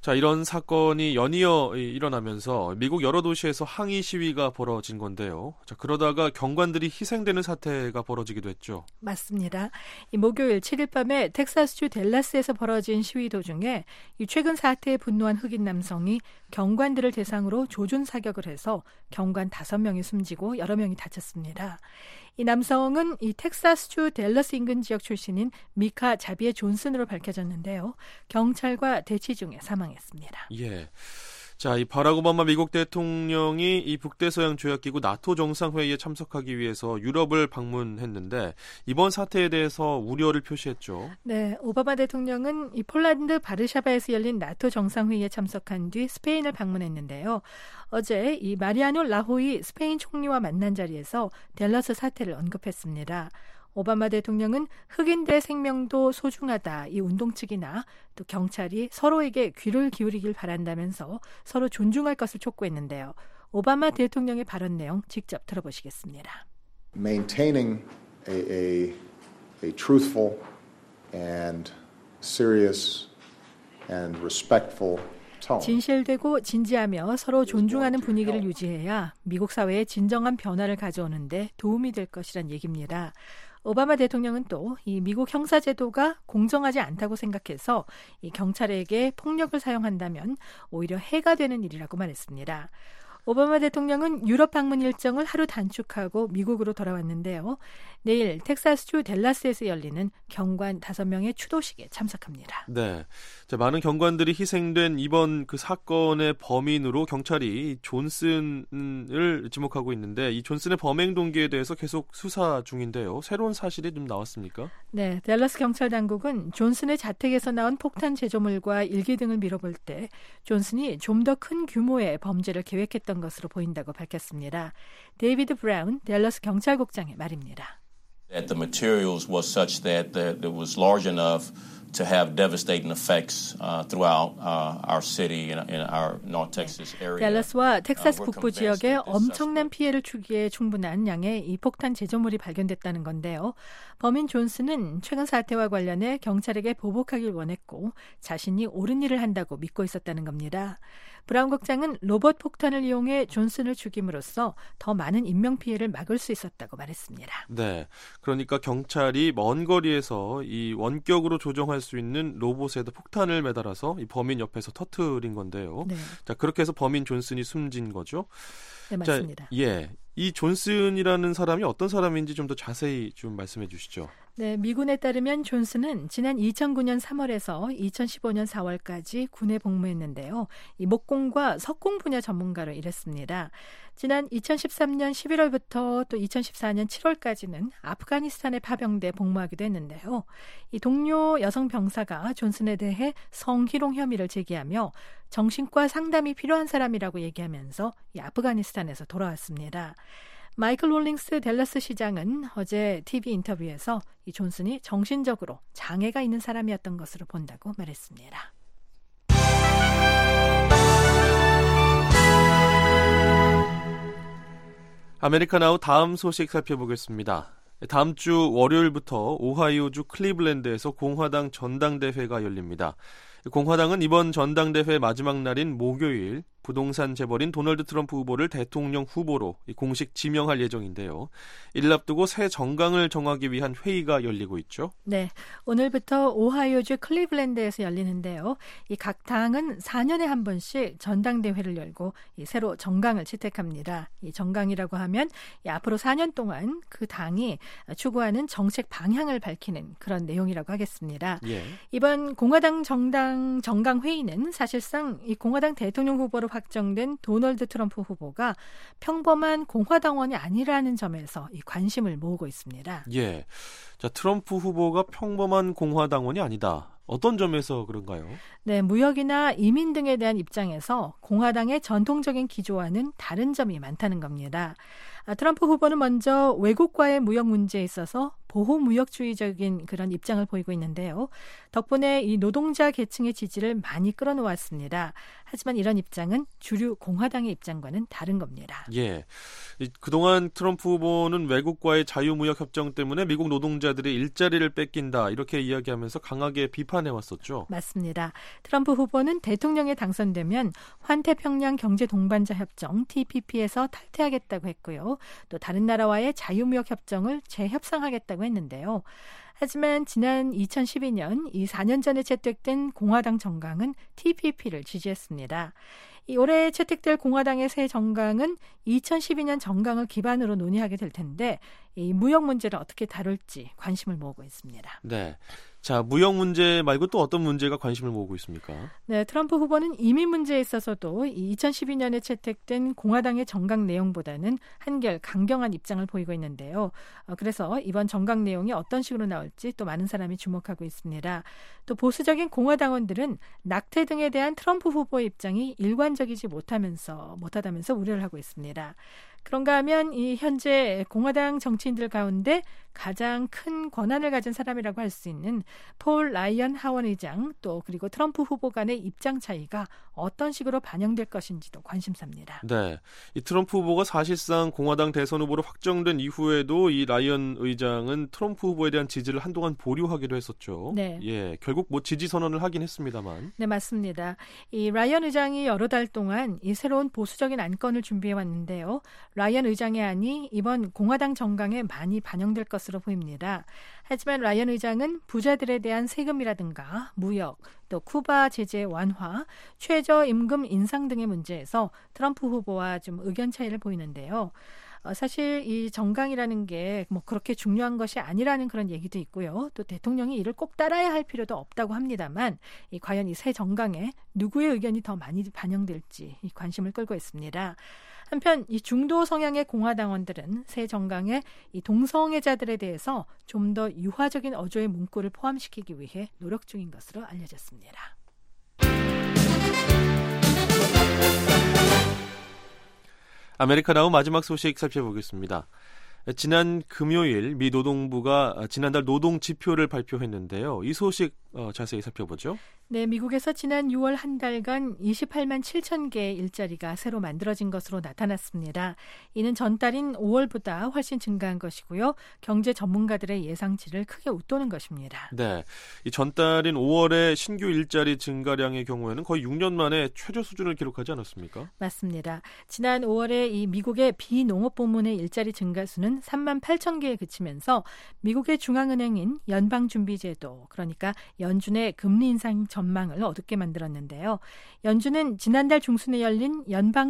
자, 이런 사건이 연이어 일어나면서 미국 여러 도시에서 항의 시위가 벌어진 건데요. 자, 그러다가 경관들이 희생되는 사태가 벌어지기도 했죠. 맞습니다. 이 목요일 7일 밤에 텍사스주 댈러스에서 벌어진 시위 도중에 이 최근 사태에 분노한 흑인 남성이 경관들을 대상으로 조준 사격을 해서 경관 5명이 숨지고 여러 명이 다쳤습니다. 이 남성은 이 텍사스주 댈러스 인근 지역 출신인 미카 자비에 존슨으로 밝혀졌는데요. 경찰과 대치 중에 사망했습니다. 예. 자, 이 바락 오바마 미국 대통령이 이 북대서양 조약기구 나토 정상회의에 참석하기 위해서 유럽을 방문했는데 이번 사태에 대해서 우려를 표시했죠. 네, 오바마 대통령은 이 폴란드 바르샤바에서 열린 나토 정상회의에 참석한 뒤 스페인을 방문했는데요. 어제 이 마리아노 라호이 스페인 총리와 만난 자리에서 댈러스 사태를 언급했습니다. 오바마 대통령은 흑인들의 생명도 소중하다, 이 운동 측이나 또 경찰이 서로에게 귀를 기울이길 바란다면서 서로 존중할 것을 촉구했는데요. 오바마 대통령의 발언 내용 직접 들어보시겠습니다. Maintaining a truthful and serious and respectful 진실되고 진지하며 서로 존중하는 분위기를 유지해야 미국 사회에 진정한 변화를 가져오는데 도움이 될 것이란 얘기입니다. 오바마 대통령은 또 이 미국 형사제도가 공정하지 않다고 생각해서 이 경찰에게 폭력을 사용한다면 오히려 해가 되는 일이라고 말했습니다. 오바마 대통령은 유럽 방문 일정을 하루 단축하고 미국으로 돌아왔는데요. 내일 텍사스주 댈러스에서 열리는 경관 5명의 추도식에 참석합니다. 네, 자, 많은 경관들이 희생된 이번 그 사건의 범인으로 경찰이 존슨을 지목하고 있는데 이 존슨의 범행 동기에 대해서 계속 수사 중인데요. 새로운 사실이 좀 나왔습니까? 네, 댈러스 경찰 당국은 존슨의 자택에서 나온 폭탄 제조물과 일기 등을 미뤄볼 때 존슨이 좀 더 큰 규모의 범죄를 계획했던 것으로 보인다고 밝혔습니다. 데이비드 브라운 댈러스 경찰국장의 말입니다. That the materials was such that it was large enough to have devastating effects throughout our city and our North Texas area. 댈러스와 텍사스 북부 지역에 엄청난 피해를 주기에 충분한 양의 이 폭탄 제조물이 발견됐다는 건데요. 범인 존슨은 최근 사태와 관련해 경찰에게 보복하길 원했고 자신이 옳은 일을 한다고 믿고 있었다는 겁니다. 브라운 국장은 로봇 폭탄을 이용해 존슨을 죽임으로써 더 많은 인명피해를 막을 수 있었다고 말했습니다. 네, 그러니까 경찰이 먼 거리에서 이 원격으로 조종할 수 있는 로봇에다 폭탄을 매달아서 이 범인 옆에서 터뜨린 건데요. 네. 자, 그렇게 해서 범인 존슨이 숨진 거죠. 네, 맞습니다. 자, 예, 이 존슨이라는 사람이 어떤 사람인지 좀 더 자세히 좀 말씀해 주시죠. 네, 미군에 따르면 존슨은 지난 2009년 3월에서 2015년 4월까지 군에 복무했는데요. 이 목공과 석공 분야 전문가로 일했습니다. 지난 2013년 11월부터 또 2014년 7월까지는 아프가니스탄에 파병돼 복무하기도 했는데요. 이 동료 여성 병사가 존슨에 대해 성희롱 혐의를 제기하며 정신과 상담이 필요한 사람이라고 얘기하면서 이 아프가니스탄에서 돌아왔습니다. 마이클 롤링스 댈러스 시장은 어제 TV 인터뷰에서 이 존슨이 정신적으로 장애가 있는 사람이었던 것으로 본다고 말했습니다. 아메리카나우 다음 소식 살펴보겠습니다. 다음 주 월요일부터 오하이오주 클리블랜드에서 공화당 전당대회가 열립니다. 공화당은 이번 전당대회 마지막 날인 목요일 부동산 재벌인 도널드 트럼프 후보를 대통령 후보로 공식 지명할 예정인데요. 이를 앞두고 새 정강을 정하기 위한 회의가 열리고 있죠. 네, 오늘부터 오하이오주 클리블랜드에서 열리는데요. 이 각 당은 4년에 한 번씩 전당대회를 열고 이 새로 정강을 채택합니다. 이 정강이라고 하면 이 앞으로 4년 동안 그 당이 추구하는 정책 방향을 밝히는 그런 내용이라고 하겠습니다. 예. 이번 공화당 정강 회의는 사실상 이 공화당 대통령 후보로 확정된 도널드 트럼프 후보가 평범한 공화당원이 아니라는 점에서 이 관심을 모으고 있습니다. 예, 자, 트럼프 후보가 평범한 공화당원이 아니다. 어떤 점에서 그런가요? 네, 무역이나 이민 등에 대한 입장에서 공화당의 전통적인 기조와는 다른 점이 많다는 겁니다. 트럼프 후보는 먼저 외국과의 무역 문제에 있어서 보호무역주의적인 그런 입장을 보이고 있는데요. 덕분에 이 노동자 계층의 지지를 많이 끌어놓았습니다. 하지만 이런 입장은 주류 공화당의 입장과는 다른 겁니다. 예, 그동안 트럼프 후보는 외국과의 자유무역 협정 때문에 미국 노동자들의 일자리를 뺏긴다 이렇게 이야기하면서 강하게 비판해왔었죠. 맞습니다. 트럼프 후보는 대통령에 당선되면 환태평양 경제동반자 협정 TPP에서 탈퇴하겠다고 했고요. 또 다른 나라와의 자유무역 협정을 재협상하겠다고 했는데요. 하지만 지난 2012년 이 4년 전에 채택된 공화당 정강은 TPP를 지지했습니다. 이 올해 채택될 공화당의 새 정강은 2012년 정강을 기반으로 논의하게 될 텐데 이 무역 문제를 어떻게 다룰지 관심을 모으고 있습니다. 네. 자, 무역 문제 말고 또 어떤 문제가 관심을 모으고 있습니까? 네, 트럼프 후보는 이민 문제에 있어서도 2012년에 채택된 공화당의 정강 내용보다는 한결 강경한 입장을 보이고 있는데요. 그래서 이번 정강 내용이 어떤 식으로 나올지 또 많은 사람이 주목하고 있습니다. 또 보수적인 공화당원들은 낙태 등에 대한 트럼프 후보의 입장이 일관적이지 못하다면서 우려를 하고 있습니다. 그런가 하면 이 현재 공화당 정치인들 가운데 가장 큰 권한을 가진 사람이라고 할 수 있는 폴 라이언 하원 의장 또 그리고 트럼프 후보 간의 입장 차이가 어떤 식으로 반영될 것인지도 관심사입니다. 네, 이 트럼프 후보가 사실상 공화당 대선 후보로 확정된 이후에도 이 라이언 의장은 트럼프 후보에 대한 지지를 한동안 보류하기로 했었죠. 네. 예, 결국 뭐 지지 선언을 하긴 했습니다만. 네, 맞습니다. 이 라이언 의장이 여러 달 동안 이 새로운 보수적인 안건을 준비해 왔는데요. 라이언 의장의 안이 이번 공화당 정강에 많이 반영될 것으로 보입니다. 하지만 라이언 의장은 부자들에 대한 세금이라든가 무역, 또 쿠바 제재 완화, 최저임금 인상 등의 문제에서 트럼프 후보와 좀 의견 차이를 보이는데요. 사실 이 정강이라는 게 뭐 그렇게 중요한 것이 아니라는 그런 얘기도 있고요. 또 대통령이 이를 꼭 따라야 할 필요도 없다고 합니다만 과연 이 새 정강에 누구의 의견이 더 많이 반영될지 관심을 끌고 있습니다. 한편 이 중도 성향의 공화당원들은 새 정강에 이 동성애자들에 대해서 좀 더 유화적인 어조의 문구를 포함시키기 위해 노력 중인 것으로 알려졌습니다. 아메리카나우 마지막 소식 살펴보겠습니다. 지난 금요일 미 노동부가 지난달 노동 지표를 발표했는데요. 이 소식 자세히 살펴보죠. 네, 미국에서 지난 6월 한 달간 28만 7천 개의 일자리가 새로 만들어진 것으로 나타났습니다. 이는 전달인 5월보다 훨씬 증가한 것이고요. 경제 전문가들의 예상치를 크게 웃도는 것입니다. 네, 이 전달인 5월의 신규 일자리 증가량의 경우에는 거의 6년 만에 최저 수준을 기록하지 않았습니까? 맞습니다. 지난 5월에 이 미국의 비농업 부문의 일자리 증가 수는 3만 8천 개에 그치면서 미국의 중앙은행인 연방준비제도, 그러니까 연준의 금리 인상 전망을 어둡게 만들었는데요. 연준은 지난달 중순에 열린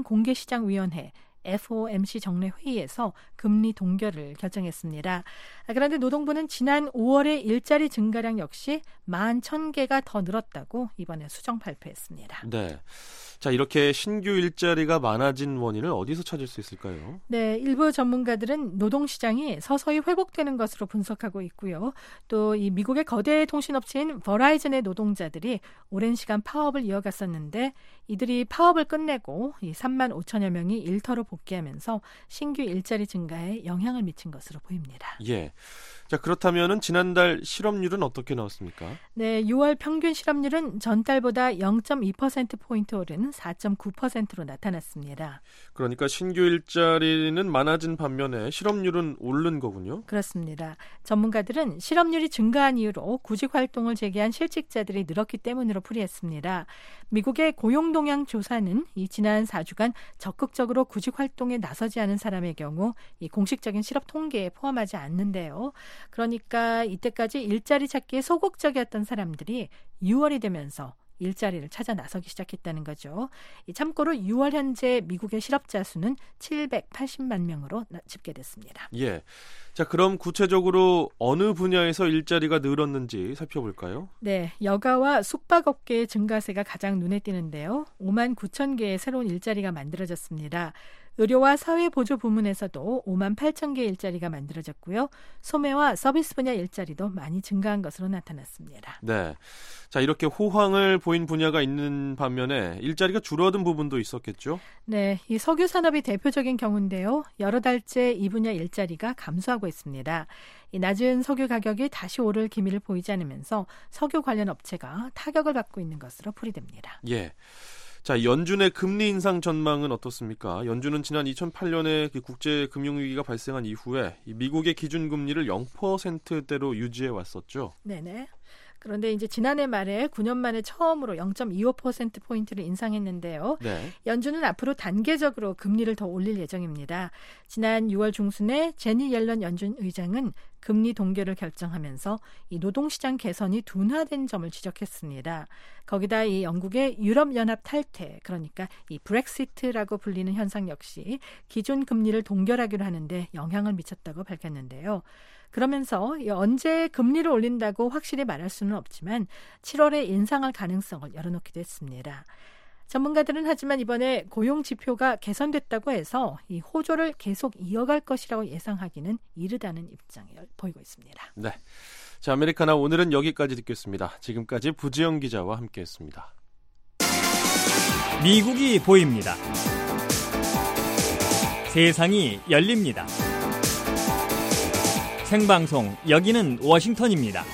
연방공개시장위원회 FOMC 정례 회의에서 금리 동결을 결정했습니다. 그런데 노동부는 지난 5월의 일자리 증가량 역시 11,000개가 더 늘었다고 이번에 수정 발표했습니다. 네. 자, 이렇게 신규 일자리가 많아진 원인을 어디서 찾을 수 있을까요? 네, 일부 전문가들은 노동시장이 서서히 회복되는 것으로 분석하고 있고요. 또 이 미국의 거대 통신업체인 버라이즌의 노동자들이 오랜 시간 파업을 이어갔었는데 이들이 파업을 끝내고 이 3만 5천여 명이 일터로 복귀하면서 신규 일자리 증가에 영향을 미친 것으로 보입니다. 예. 자, 그렇다면은 지난달 실업률은 어떻게 나왔습니까? 네, 6월 평균 실업률은 전달보다 0.2%포인트 오른 4.9%로 나타났습니다. 그러니까 신규 일자리는 많아진 반면에 실업률은 오른 거군요? 그렇습니다. 전문가들은 실업률이 증가한 이유로 구직활동을 재개한 실직자들이 늘었기 때문으로 풀이했습니다. 미국의 고용동향 조사는 이 지난 4주간 적극적으로 구직활동에 나서지 않은 사람의 경우 이 공식적인 실업 통계에 포함하지 않는데요. 그러니까 이때까지 일자리 찾기에 소극적이었던 사람들이 6월이 되면서 일자리를 찾아 나서기 시작했다는 거죠. 참고로 6월 현재 미국의 실업자 수는 780만 명으로 집계됐습니다. 예. 자, 그럼 구체적으로 어느 분야에서 일자리가 늘었는지 살펴볼까요? 네, 여가와 숙박업계의 증가세가 가장 눈에 띄는데요. 5만 9천 개의 새로운 일자리가 만들어졌습니다. 의료와 사회보조 부문에서도 5만 8천 개 일자리가 만들어졌고요. 소매와 서비스 분야 일자리도 많이 증가한 것으로 나타났습니다. 네. 자, 이렇게 호황을 보인 분야가 있는 반면에 일자리가 줄어든 부분도 있었겠죠? 네, 이 석유 산업이 대표적인 경우인데요. 여러 달째 이 분야 일자리가 감소하고 있습니다. 이 낮은 석유 가격이 다시 오를 기미를 보이지 않으면서 석유 관련 업체가 타격을 받고 있는 것으로 풀이됩니다. 예. 자, 연준의 금리 인상 전망은 어떻습니까? 연준은 지난 2008년에 국제 금융위기가 발생한 이후에 미국의 기준금리를 0%대로 유지해 왔었죠. 네네. 그런데 이제 지난해 말에 9년 만에 처음으로 0.25%포인트를 인상했는데요. 네. 연준은 앞으로 단계적으로 금리를 더 올릴 예정입니다. 지난 6월 중순에 제니 옐런 연준 의장은 금리 동결을 결정하면서 이 노동시장 개선이 둔화된 점을 지적했습니다. 거기다 이 영국의 유럽연합 탈퇴, 그러니까 이 브렉시트라고 불리는 현상 역시 기존 금리를 동결하기로 하는데 영향을 미쳤다고 밝혔는데요. 그러면서 언제 금리를 올린다고 확실히 말할 수는 없지만 7월에 인상할 가능성을 열어놓기도 했습니다. 전문가들은 하지만 이번에 고용 지표가 개선됐다고 해서 이 호조를 계속 이어갈 것이라고 예상하기는 이르다는 입장을 보이고 있습니다. 네, 자, 아메리카나 오늘은 여기까지 듣겠습니다. 지금까지 부지영 기자와 함께했습니다. 미국이 보입니다. 세상이 열립니다. 생방송, 여기는 워싱턴입니다.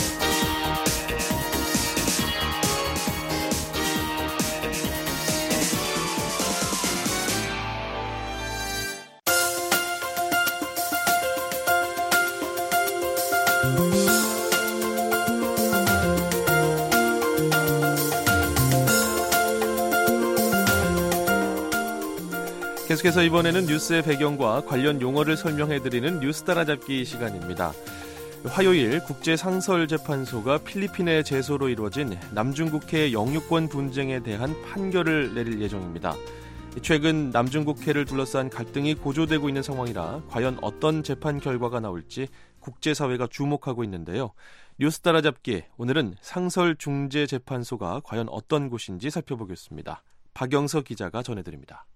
계속해서 이번에는 뉴스의 배경과 관련 용어를 설명해드리는 뉴스 따라잡기 시간입니다. 화요일 국제상설재판소가 필리핀의 제소로 이루어진 남중국해 영유권 분쟁에 대한 판결을 내릴 예정입니다. 최근 남중국해를 둘러싼 갈등이 고조되고 있는 상황이라 과연 어떤 재판 결과가 나올지 국제사회가 주목하고 있는데요. 뉴스 따라잡기, 오늘은 상설중재재판소가 과연 어떤 곳인지 살펴보겠습니다. 박영서 기자가 전해드립니다.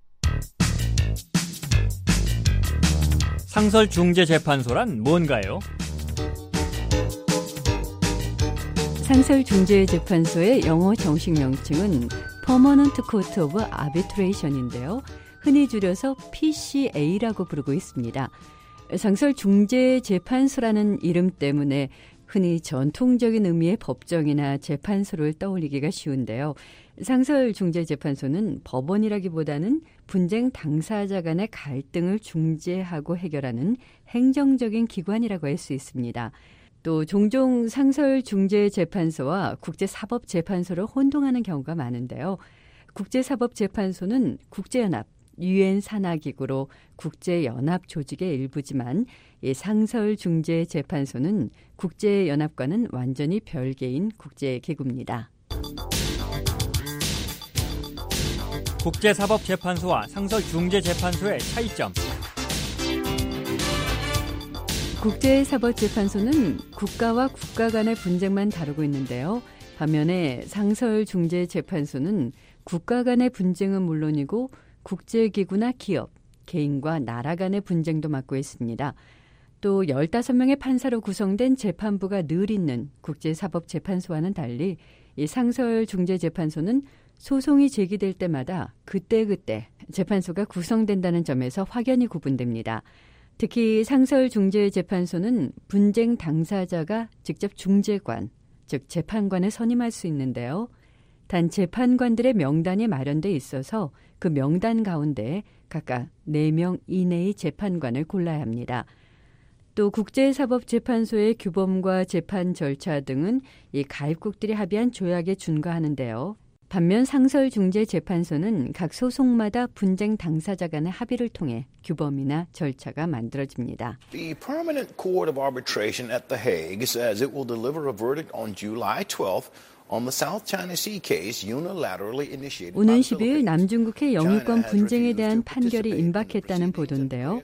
상설중재재판소란 뭔가요? 상설중재재판소의 영어 정식 명칭은 Permanent Court of Arbitration인데요. 흔히 줄여서 PCA라고 부르고 있습니다. 상설중재재판소라는 이름 때문에 흔히 전통적인 의미의 법정이나 재판소를 떠올리기가 쉬운데요. 상설중재재판소는 법원이라기보다는 분쟁 당사자 간의 갈등을 중재하고 해결하는 행정적인 기관이라고 할 수 있습니다. 또 종종 상설중재재판소와 국제사법재판소를 혼동하는 경우가 많은데요. 국제사법재판소는 국제연합, 유엔 산하기구로 국제연합 조직의 일부지만 이 상설중재재판소는 국제연합과는 완전히 별개인 국제기구입니다. 국제사법재판소와 상설중재재판소의 차이점. 국제사법재판소는 국가와 국가 간의 분쟁만 다루고 있는데요. 반면에 상설중재재판소는 국가 간의 분쟁은 물론이고 국제기구나 기업, 개인과 나라 간의 분쟁도 맡고 있습니다. 또 15명의 판사로 구성된 재판부가 늘 있는 국제사법재판소와는 달리 이 상설중재재판소는 소송이 제기될 때마다 그때그때 재판소가 구성된다는 점에서 확연히 구분됩니다. 특히 상설중재재판소는 분쟁 당사자가 직접 중재관, 즉 재판관을 선임할 수 있는데요. 단 재판관들의 명단이 마련돼 있어서 그 명단 가운데 각각 4명 이내의 재판관을 골라야 합니다. 또 국제사법재판소의 규범과 재판 절차 등은 이 가입국들이 합의한 조약에 준거하는데요. 반면 상설중재재판소는 각 소송마다 분쟁 당사자 간의 합의를 통해 규범이나 절차가 만들어집니다. The Permanent Court of Arbitration at The Hague says it will deliver a verdict on July 12th on the South China Sea case unilaterally initiated. 오는 10일 남중국해 영유권 분쟁에 대한 판결이 임박했다는 보도인데요.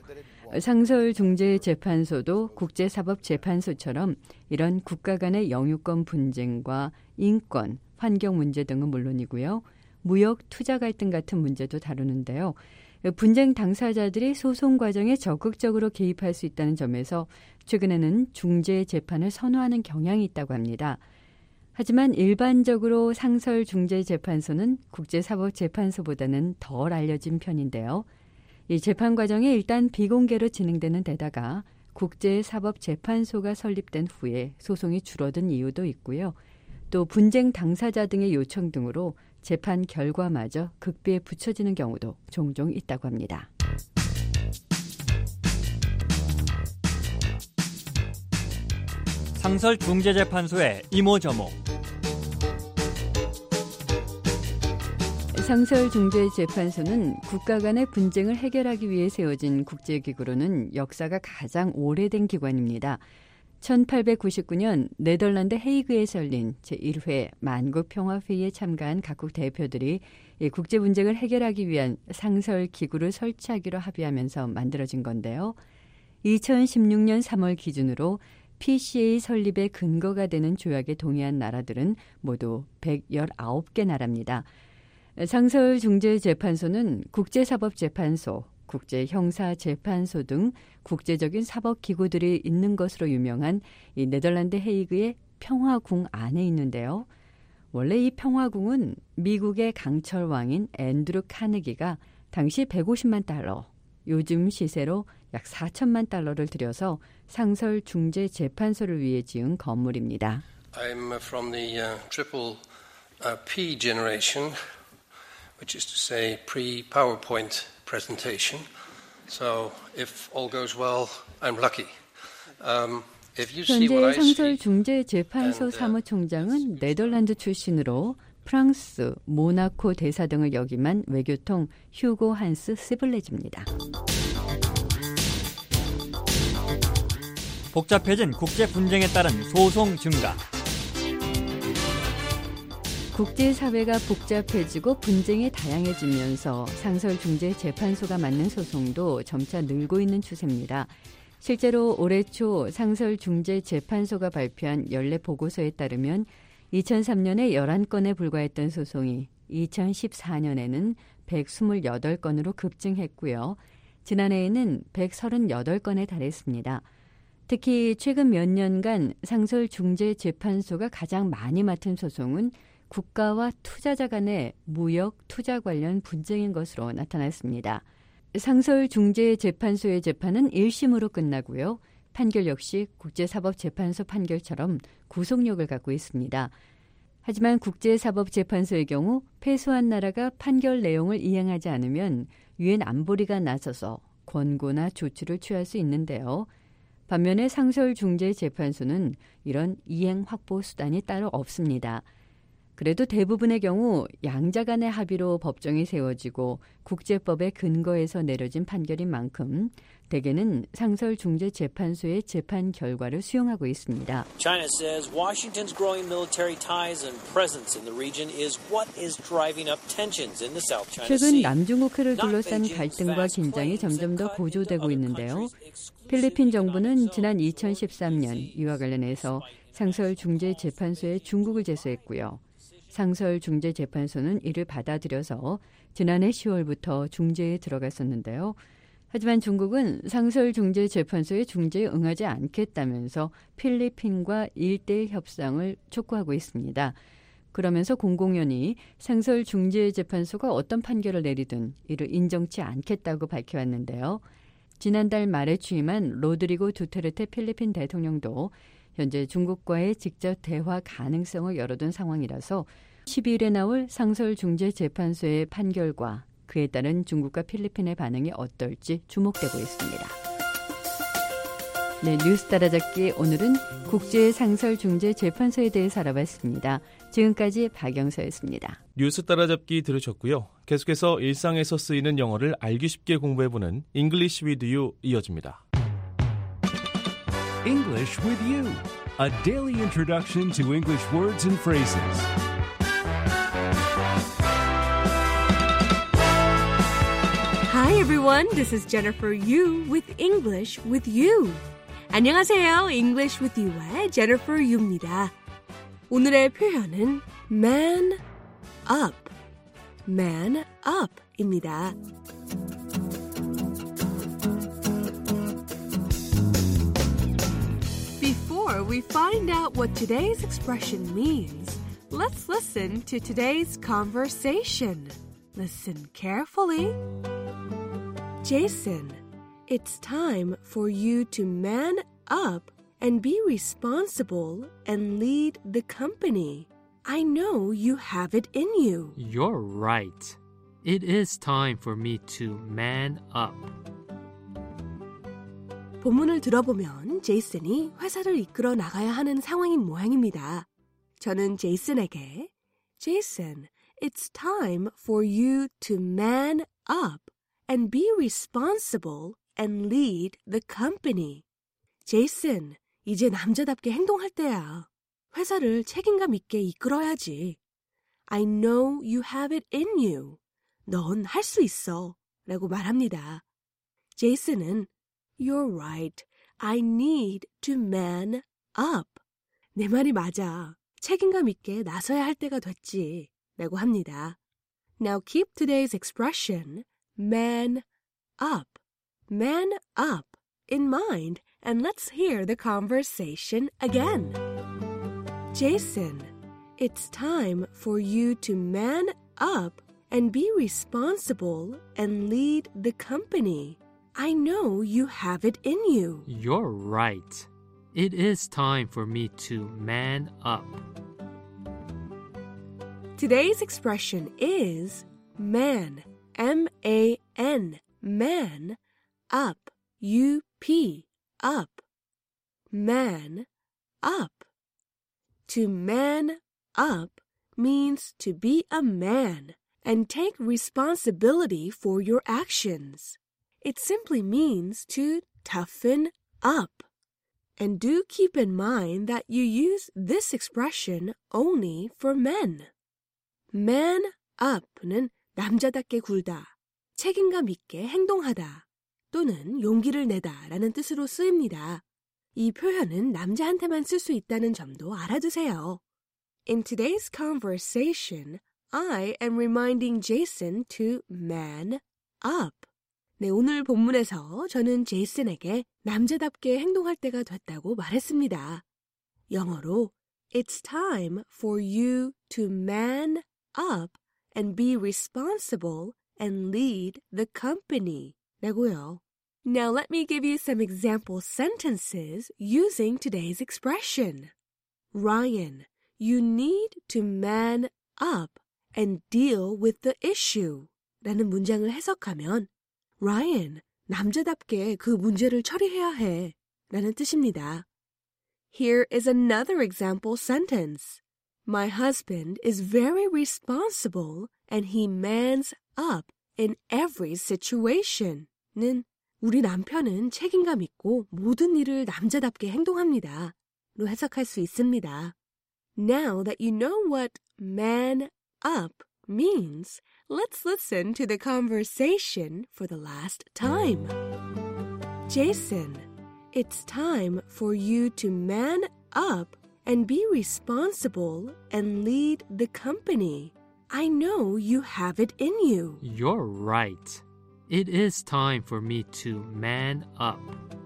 상설중재재판소도 국제사법재판소처럼 이런 국가 간의 영유권 분쟁과 인권, 환경 문제 등은 물론이고요. 무역, 투자 갈등 같은 문제도 다루는데요. 분쟁 당사자들이 소송 과정에 적극적으로 개입할 수 있다는 점에서 최근에는 중재 재판을 선호하는 경향이 있다고 합니다. 하지만 일반적으로 상설중재재판소는 국제사법재판소보다는 덜 알려진 편인데요. 이 재판 과정이 일단 비공개로 진행되는 데다가 국제사법재판소가 설립된 후에 소송이 줄어든 이유도 있고요. 또 분쟁 당사자 등의 요청 등으로 재판 결과마저 극비에 붙여지는 경우도 종종 있다고 합니다. 상설중재재판소의 이모저모. 상설중재재판소는 국가 간의 분쟁을 해결하기 위해 세워진 국제기구로는 역사가 가장 오래된 기관입니다. 1899년 네덜란드 헤이그에서 열린 제1회 만국평화회의에 참가한 각국 대표들이 이 국제 분쟁을 해결하기 위한 상설기구를 설치하기로 합의하면서 만들어진 건데요. 2016년 3월 기준으로 PCA 설립의 근거가 되는 조약에 동의한 나라들은 모두 119개 나라입니다. 상설중재재판소는 국제사법재판소, 국제형사재판소 등 국제적인 사법기구들이 있는 것으로 유명한 이 네덜란드 헤이그의 평화궁 안에 있는데요. 원래 이 평화궁은 미국의 강철왕인 앤드루 카네기가 당시 150만 달러, 요즘 시세로 약 4천만 달러를 들여서 상설중재재판소를 위해 지은 건물입니다. I'm from the triple P generation, which is to say pre-PowerPoint presentation. So if all goes well, I'm lucky. 현재 상설중재재판소 사무총장은 네덜란드 출신으로 프랑스, 모나코 대사 등을 역임한 외교통 휴고 한스 시블레즈입니다. 복잡해진 국제 분쟁에 따른 소송 증가. 국제사회가 복잡해지고 분쟁이 다양해지면서 상설중재재판소가 맡는 소송도 점차 늘고 있는 추세입니다. 실제로 올해 초 상설중재재판소가 발표한 연례 보고서에 따르면 2003년에 11건에 불과했던 소송이 2014년에는 128건으로 급증했고요. 지난해에는 138건에 달했습니다. 특히 최근 몇 년간 상설중재재판소가 가장 많이 맡은 소송은 국가와 투자자 간의 무역, 투자 관련 분쟁인 것으로 나타났습니다. 상설중재재판소의 재판은 1심으로 끝나고요. 판결 역시 국제사법재판소 판결처럼 구속력을 갖고 있습니다. 하지만 국제사법재판소의 경우 패소한 나라가 판결 내용을 이행하지 않으면 유엔 안보리가 나서서 권고나 조치를 취할 수 있는데요. 반면에 상설중재재판소는 이런 이행 확보 수단이 따로 없습니다. 그래도 대부분의 경우 양자 간의 합의로 법정이 세워지고 국제법의 근거에서 내려진 판결인 만큼 대개는 상설중재재판소의 재판 결과를 수용하고 있습니다. China says Washington's growing military ties and presence in the region is what is driving up tensions in the South China Sea. 최근 남중국해를 둘러싼 갈등과 긴장이 점점 더 고조되고 있는데요. 필리핀 정부는 지난 2013년 이와 관련해서 상설중재재판소에 중국을 제소했고요. 상설중재재판소는 이를 받아들여서 지난해 10월부터 중재에 들어갔었는데요. 하지만 중국은 상설중재재판소의 중재에 응하지 않겠다면서 필리핀과 1:1 협상을 촉구하고 있습니다. 그러면서 공공연히 상설중재재판소가 어떤 판결을 내리든 이를 인정치 않겠다고 밝혀왔는데요. 지난달 말에 취임한 로드리고 두테르테 필리핀 대통령도 현재 중국과의 직접 대화 가능성을 열어둔 상황이라서 12일에 나올 상설중재재판소의 판결과 그에 따른 중국과 필리핀의 반응이 어떨지 주목되고 있습니다. 네, 뉴스 따라잡기 오늘은 국제상설중재재판소에 대해 알아봤습니다. 지금까지 박영서였습니다. 뉴스 따라잡기 들으셨고요. 계속해서 일상에서 쓰이는 영어를 알기 쉽게 공부해보는 English with You 이어집니다. English with You, a daily introduction to English words and phrases. Hi everyone, this is Jennifer Yu with English with You. 안녕하세요, English with You의 Jennifer Yu입니다. 오늘의 표현은 man up, man up입니다. we find out what today's expression means, let's listen to today's conversation. Listen carefully. Jason, it's time for you to man up and be responsible and lead the company. I know you have it in you. You're right. It is time for me to man up. 본문을 들어보면 제이슨이 회사를 이끌어 나가야 하는 상황인 모양입니다. 저는 제이슨에게 Jason, it's time for you to man up and be responsible and lead the company. 제이슨, 이제 남자답게 행동할 때야. 회사를 책임감 있게 이끌어야지. I know you have it in you. 넌 할 수 있어. 라고 말합니다. 제이슨은 You're right. I need to man up. 내 말이 맞아. 책임감 있게 나서야 할 때가 됐지. 라고 합니다. Now keep today's expression, man up. Man up in mind and let's hear the conversation again. Jason, it's time for you to man up and be responsible and lead the company. I know you have it in you. You're right. It is time for me to man up. Today's expression is man, M-A-N, man, up, U-P, up, man, up. To man up means to be a man and take responsibility for your actions. It simply means to toughen up. And do keep in mind that you use this expression only for men. Man up는 남자답게 굴다, 책임감 있게 행동하다 또는 용기를 내다 라는 뜻으로 쓰입니다. 이 표현은 남자한테만 쓸 수 있다는 점도 알아두세요. In today's conversation, I am reminding Jason to man up. 네, 오늘 본문에서 저는 제이슨에게 남자답게 행동할 때가 됐다고 말했습니다. 영어로 It's time for you to man up and be responsible and lead the company 라고요. Now let me give you some example sentences using today's expression. Ryan, you need to man up and deal with the issue 라는 문장을 해석하면 Ryan, 남자답게 그 문제를 처리해야 해 라는 뜻입니다. Here is another example sentence. My husband is very responsible and he mans up in every situation. 는 우리 남편은 책임감 있고 모든 일을 남자답게 행동합니다. 로 해석할 수 있습니다. Now that you know what man up means, let's listen to the conversation for the last time. Jason, it's time for you to man up and be responsible and lead the company. I know you have it in you. You're right. It is time for me to man up.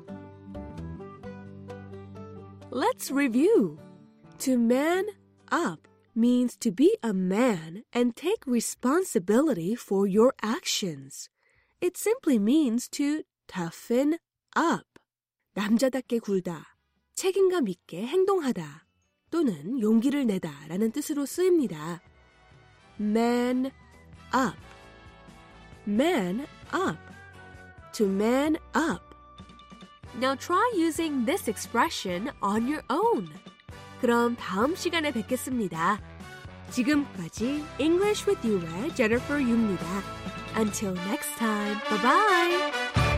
Let's review. To man up means to be a man and take responsibility for your actions. It simply means to toughen up. 남자답게 굴다, 책임감 있게 행동하다 또는 용기를 내다 라는 뜻으로 쓰입니다. Man up. Man up. To man up. Now try using this expression on your own. 그럼 다음 시간에 뵙겠습니다. 지금까지 English with You의 Jennifer Yu입니다. Until next time, bye-bye!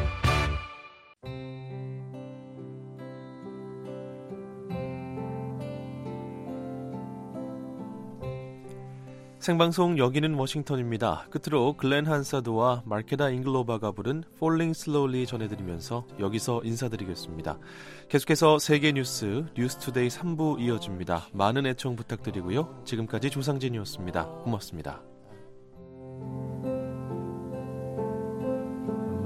생방송 여기는 워싱턴입니다. 끝으로 글렌 한사드와 마케다 잉글로바가 부른 Falling Slowly 전해드리면서 여기서 인사드리겠습니다. 계속해서 세계 뉴스 뉴스투데이 3부 이어집니다. 많은 애청 부탁드리고요. 지금까지 조상진이었습니다. 고맙습니다.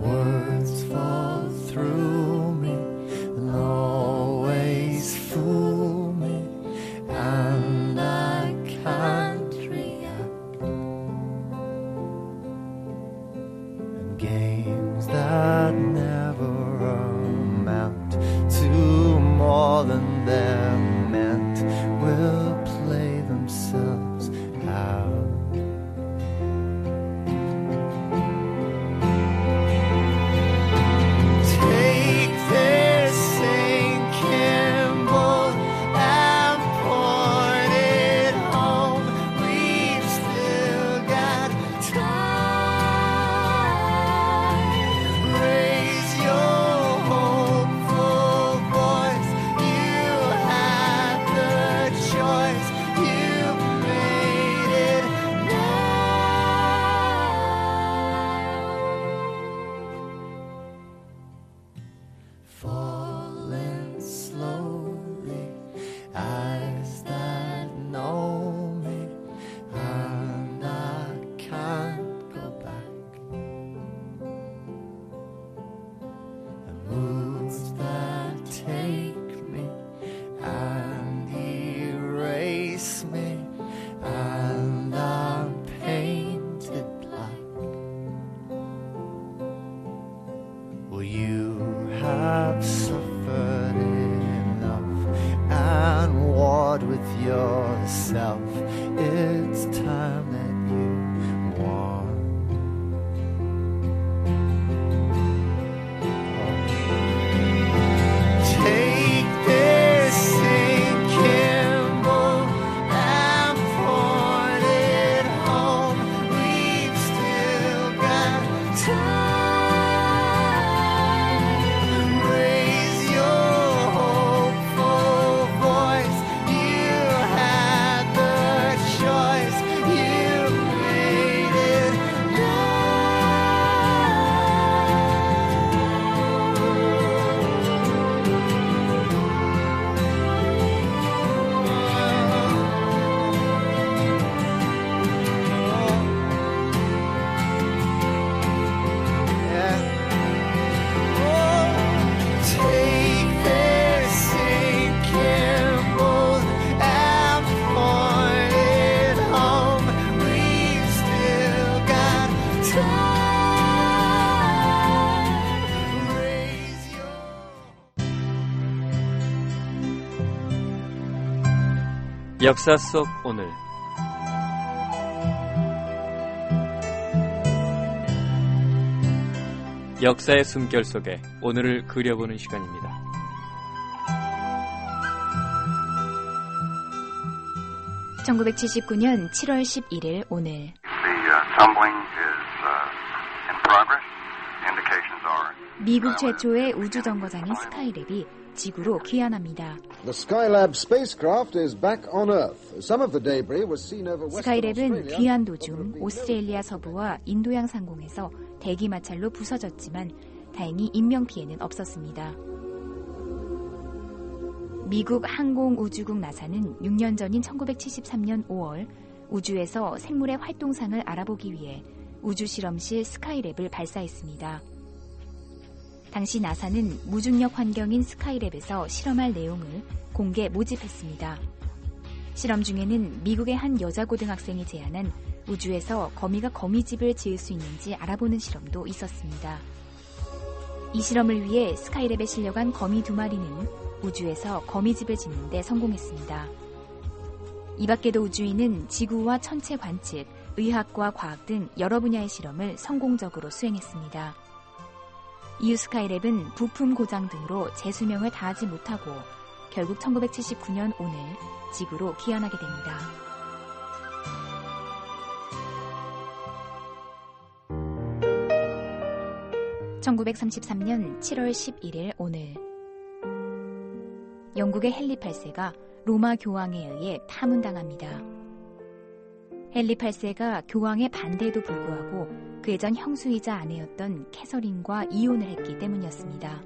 Words fall through me and always fool than they're meant will play themselves out. Take this sinking boat and point it home. We've still got time. Raise your hopeful voice. You had the choice. You made it now. Falling slowly, eyes that know me, and I can't go back. And moods that take me and erase me, and I'm painted black. Well, you have suffered enough and warred with yourself. It's time that you won. Take this sinking boat and point it home. We've still got time. Raise your hopeful voice. You had the choice. You made it Take this sinking boat and point it home. We've still got time. Raise your 역사 속 오늘 역사의 숨결 속에 오늘을 그려보는 시간입니다. (1979년 7월 11일) 오늘 The tumbling is in progress. Indications are 미국 최초의 우주정거장인 스카이랩이 지구로 귀환합니다. The Skylab spacecraft is back on Earth. Some of the debris was seen over Western 스카이랩은 Australia. 귀환 도중 오스트레일리아 서부와 인도양 상공에서 대기 마찰로 부서졌지만 다행히 인명피해는 없었습니다. 미국 항공우주국 나사는 6년 전인 1973년 5월 우주에서 생물의 활동상을 알아보기 위해 우주실험실 스카이랩을 발사했습니다. 당시 나사는 무중력 환경인 스카이랩에서 실험할 내용을 공개 모집했습니다. 실험 중에는 미국의 한 여자 고등학생이 제안한 우주에서 거미가 거미집을 지을 수 있는지 알아보는 실험도 있었습니다. 이 실험을 위해 스카이랩에 실려간 거미 2마리는 우주에서 거미집을 짓는 데 성공했습니다. 이 밖에도 우주인은 지구와 천체 관측, 의학과 과학 등 여러 분야의 실험을 성공적으로 수행했습니다. 이후 스카이랩은 부품 고장 등으로 재수명을 다하지 못하고 결국 1979년 오늘 지구로 귀환하게 됩니다. (1933년 7월 11일) 오늘 영국의 헨리 8세가 로마 교황에 의해 파문당합니다. 헨리 8세가 교황의 반대에도 불구하고 그의 전 형수이자 아내였던 캐서린과 이혼을 했기 때문이었습니다.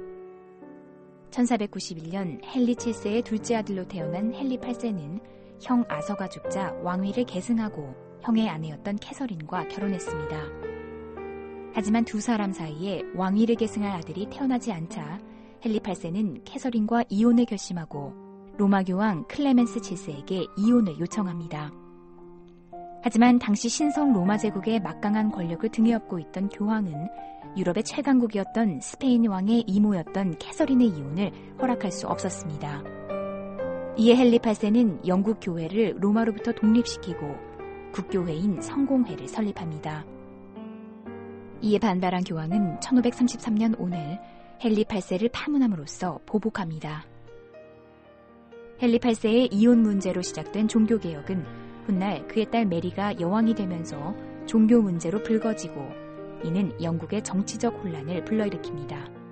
1491년 헨리 7세의 둘째 아들로 태어난 헨리 8세는 형 아서가 죽자 왕위를 계승하고 형의 아내였던 캐서린과 결혼했습니다. 하지만 두 사람 사이에 왕위를 계승할 아들이 태어나지 않자 헨리 8세는 캐서린과 이혼을 결심하고 로마 교황 클레멘스 7세에게 이혼을 요청합니다. 하지만 당시 신성 로마 제국의 막강한 권력을 등에 업고 있던 교황은 유럽의 최강국이었던 스페인 왕의 이모였던 캐서린의 이혼을 허락할 수 없었습니다. 이에 헨리 8세는 영국 교회를 로마로부터 독립시키고 국교회인 성공회를 설립합니다. 이에 반발한 교황은 1533년 오늘 헨리 8세를 파문함으로써 보복합니다. 헨리 8세의 이혼 문제로 시작된 종교개혁은 훗날 그의 딸 메리가 여왕이 되면서 종교 문제로 불거지고 이는 영국의 정치적 혼란을 불러일으킵니다.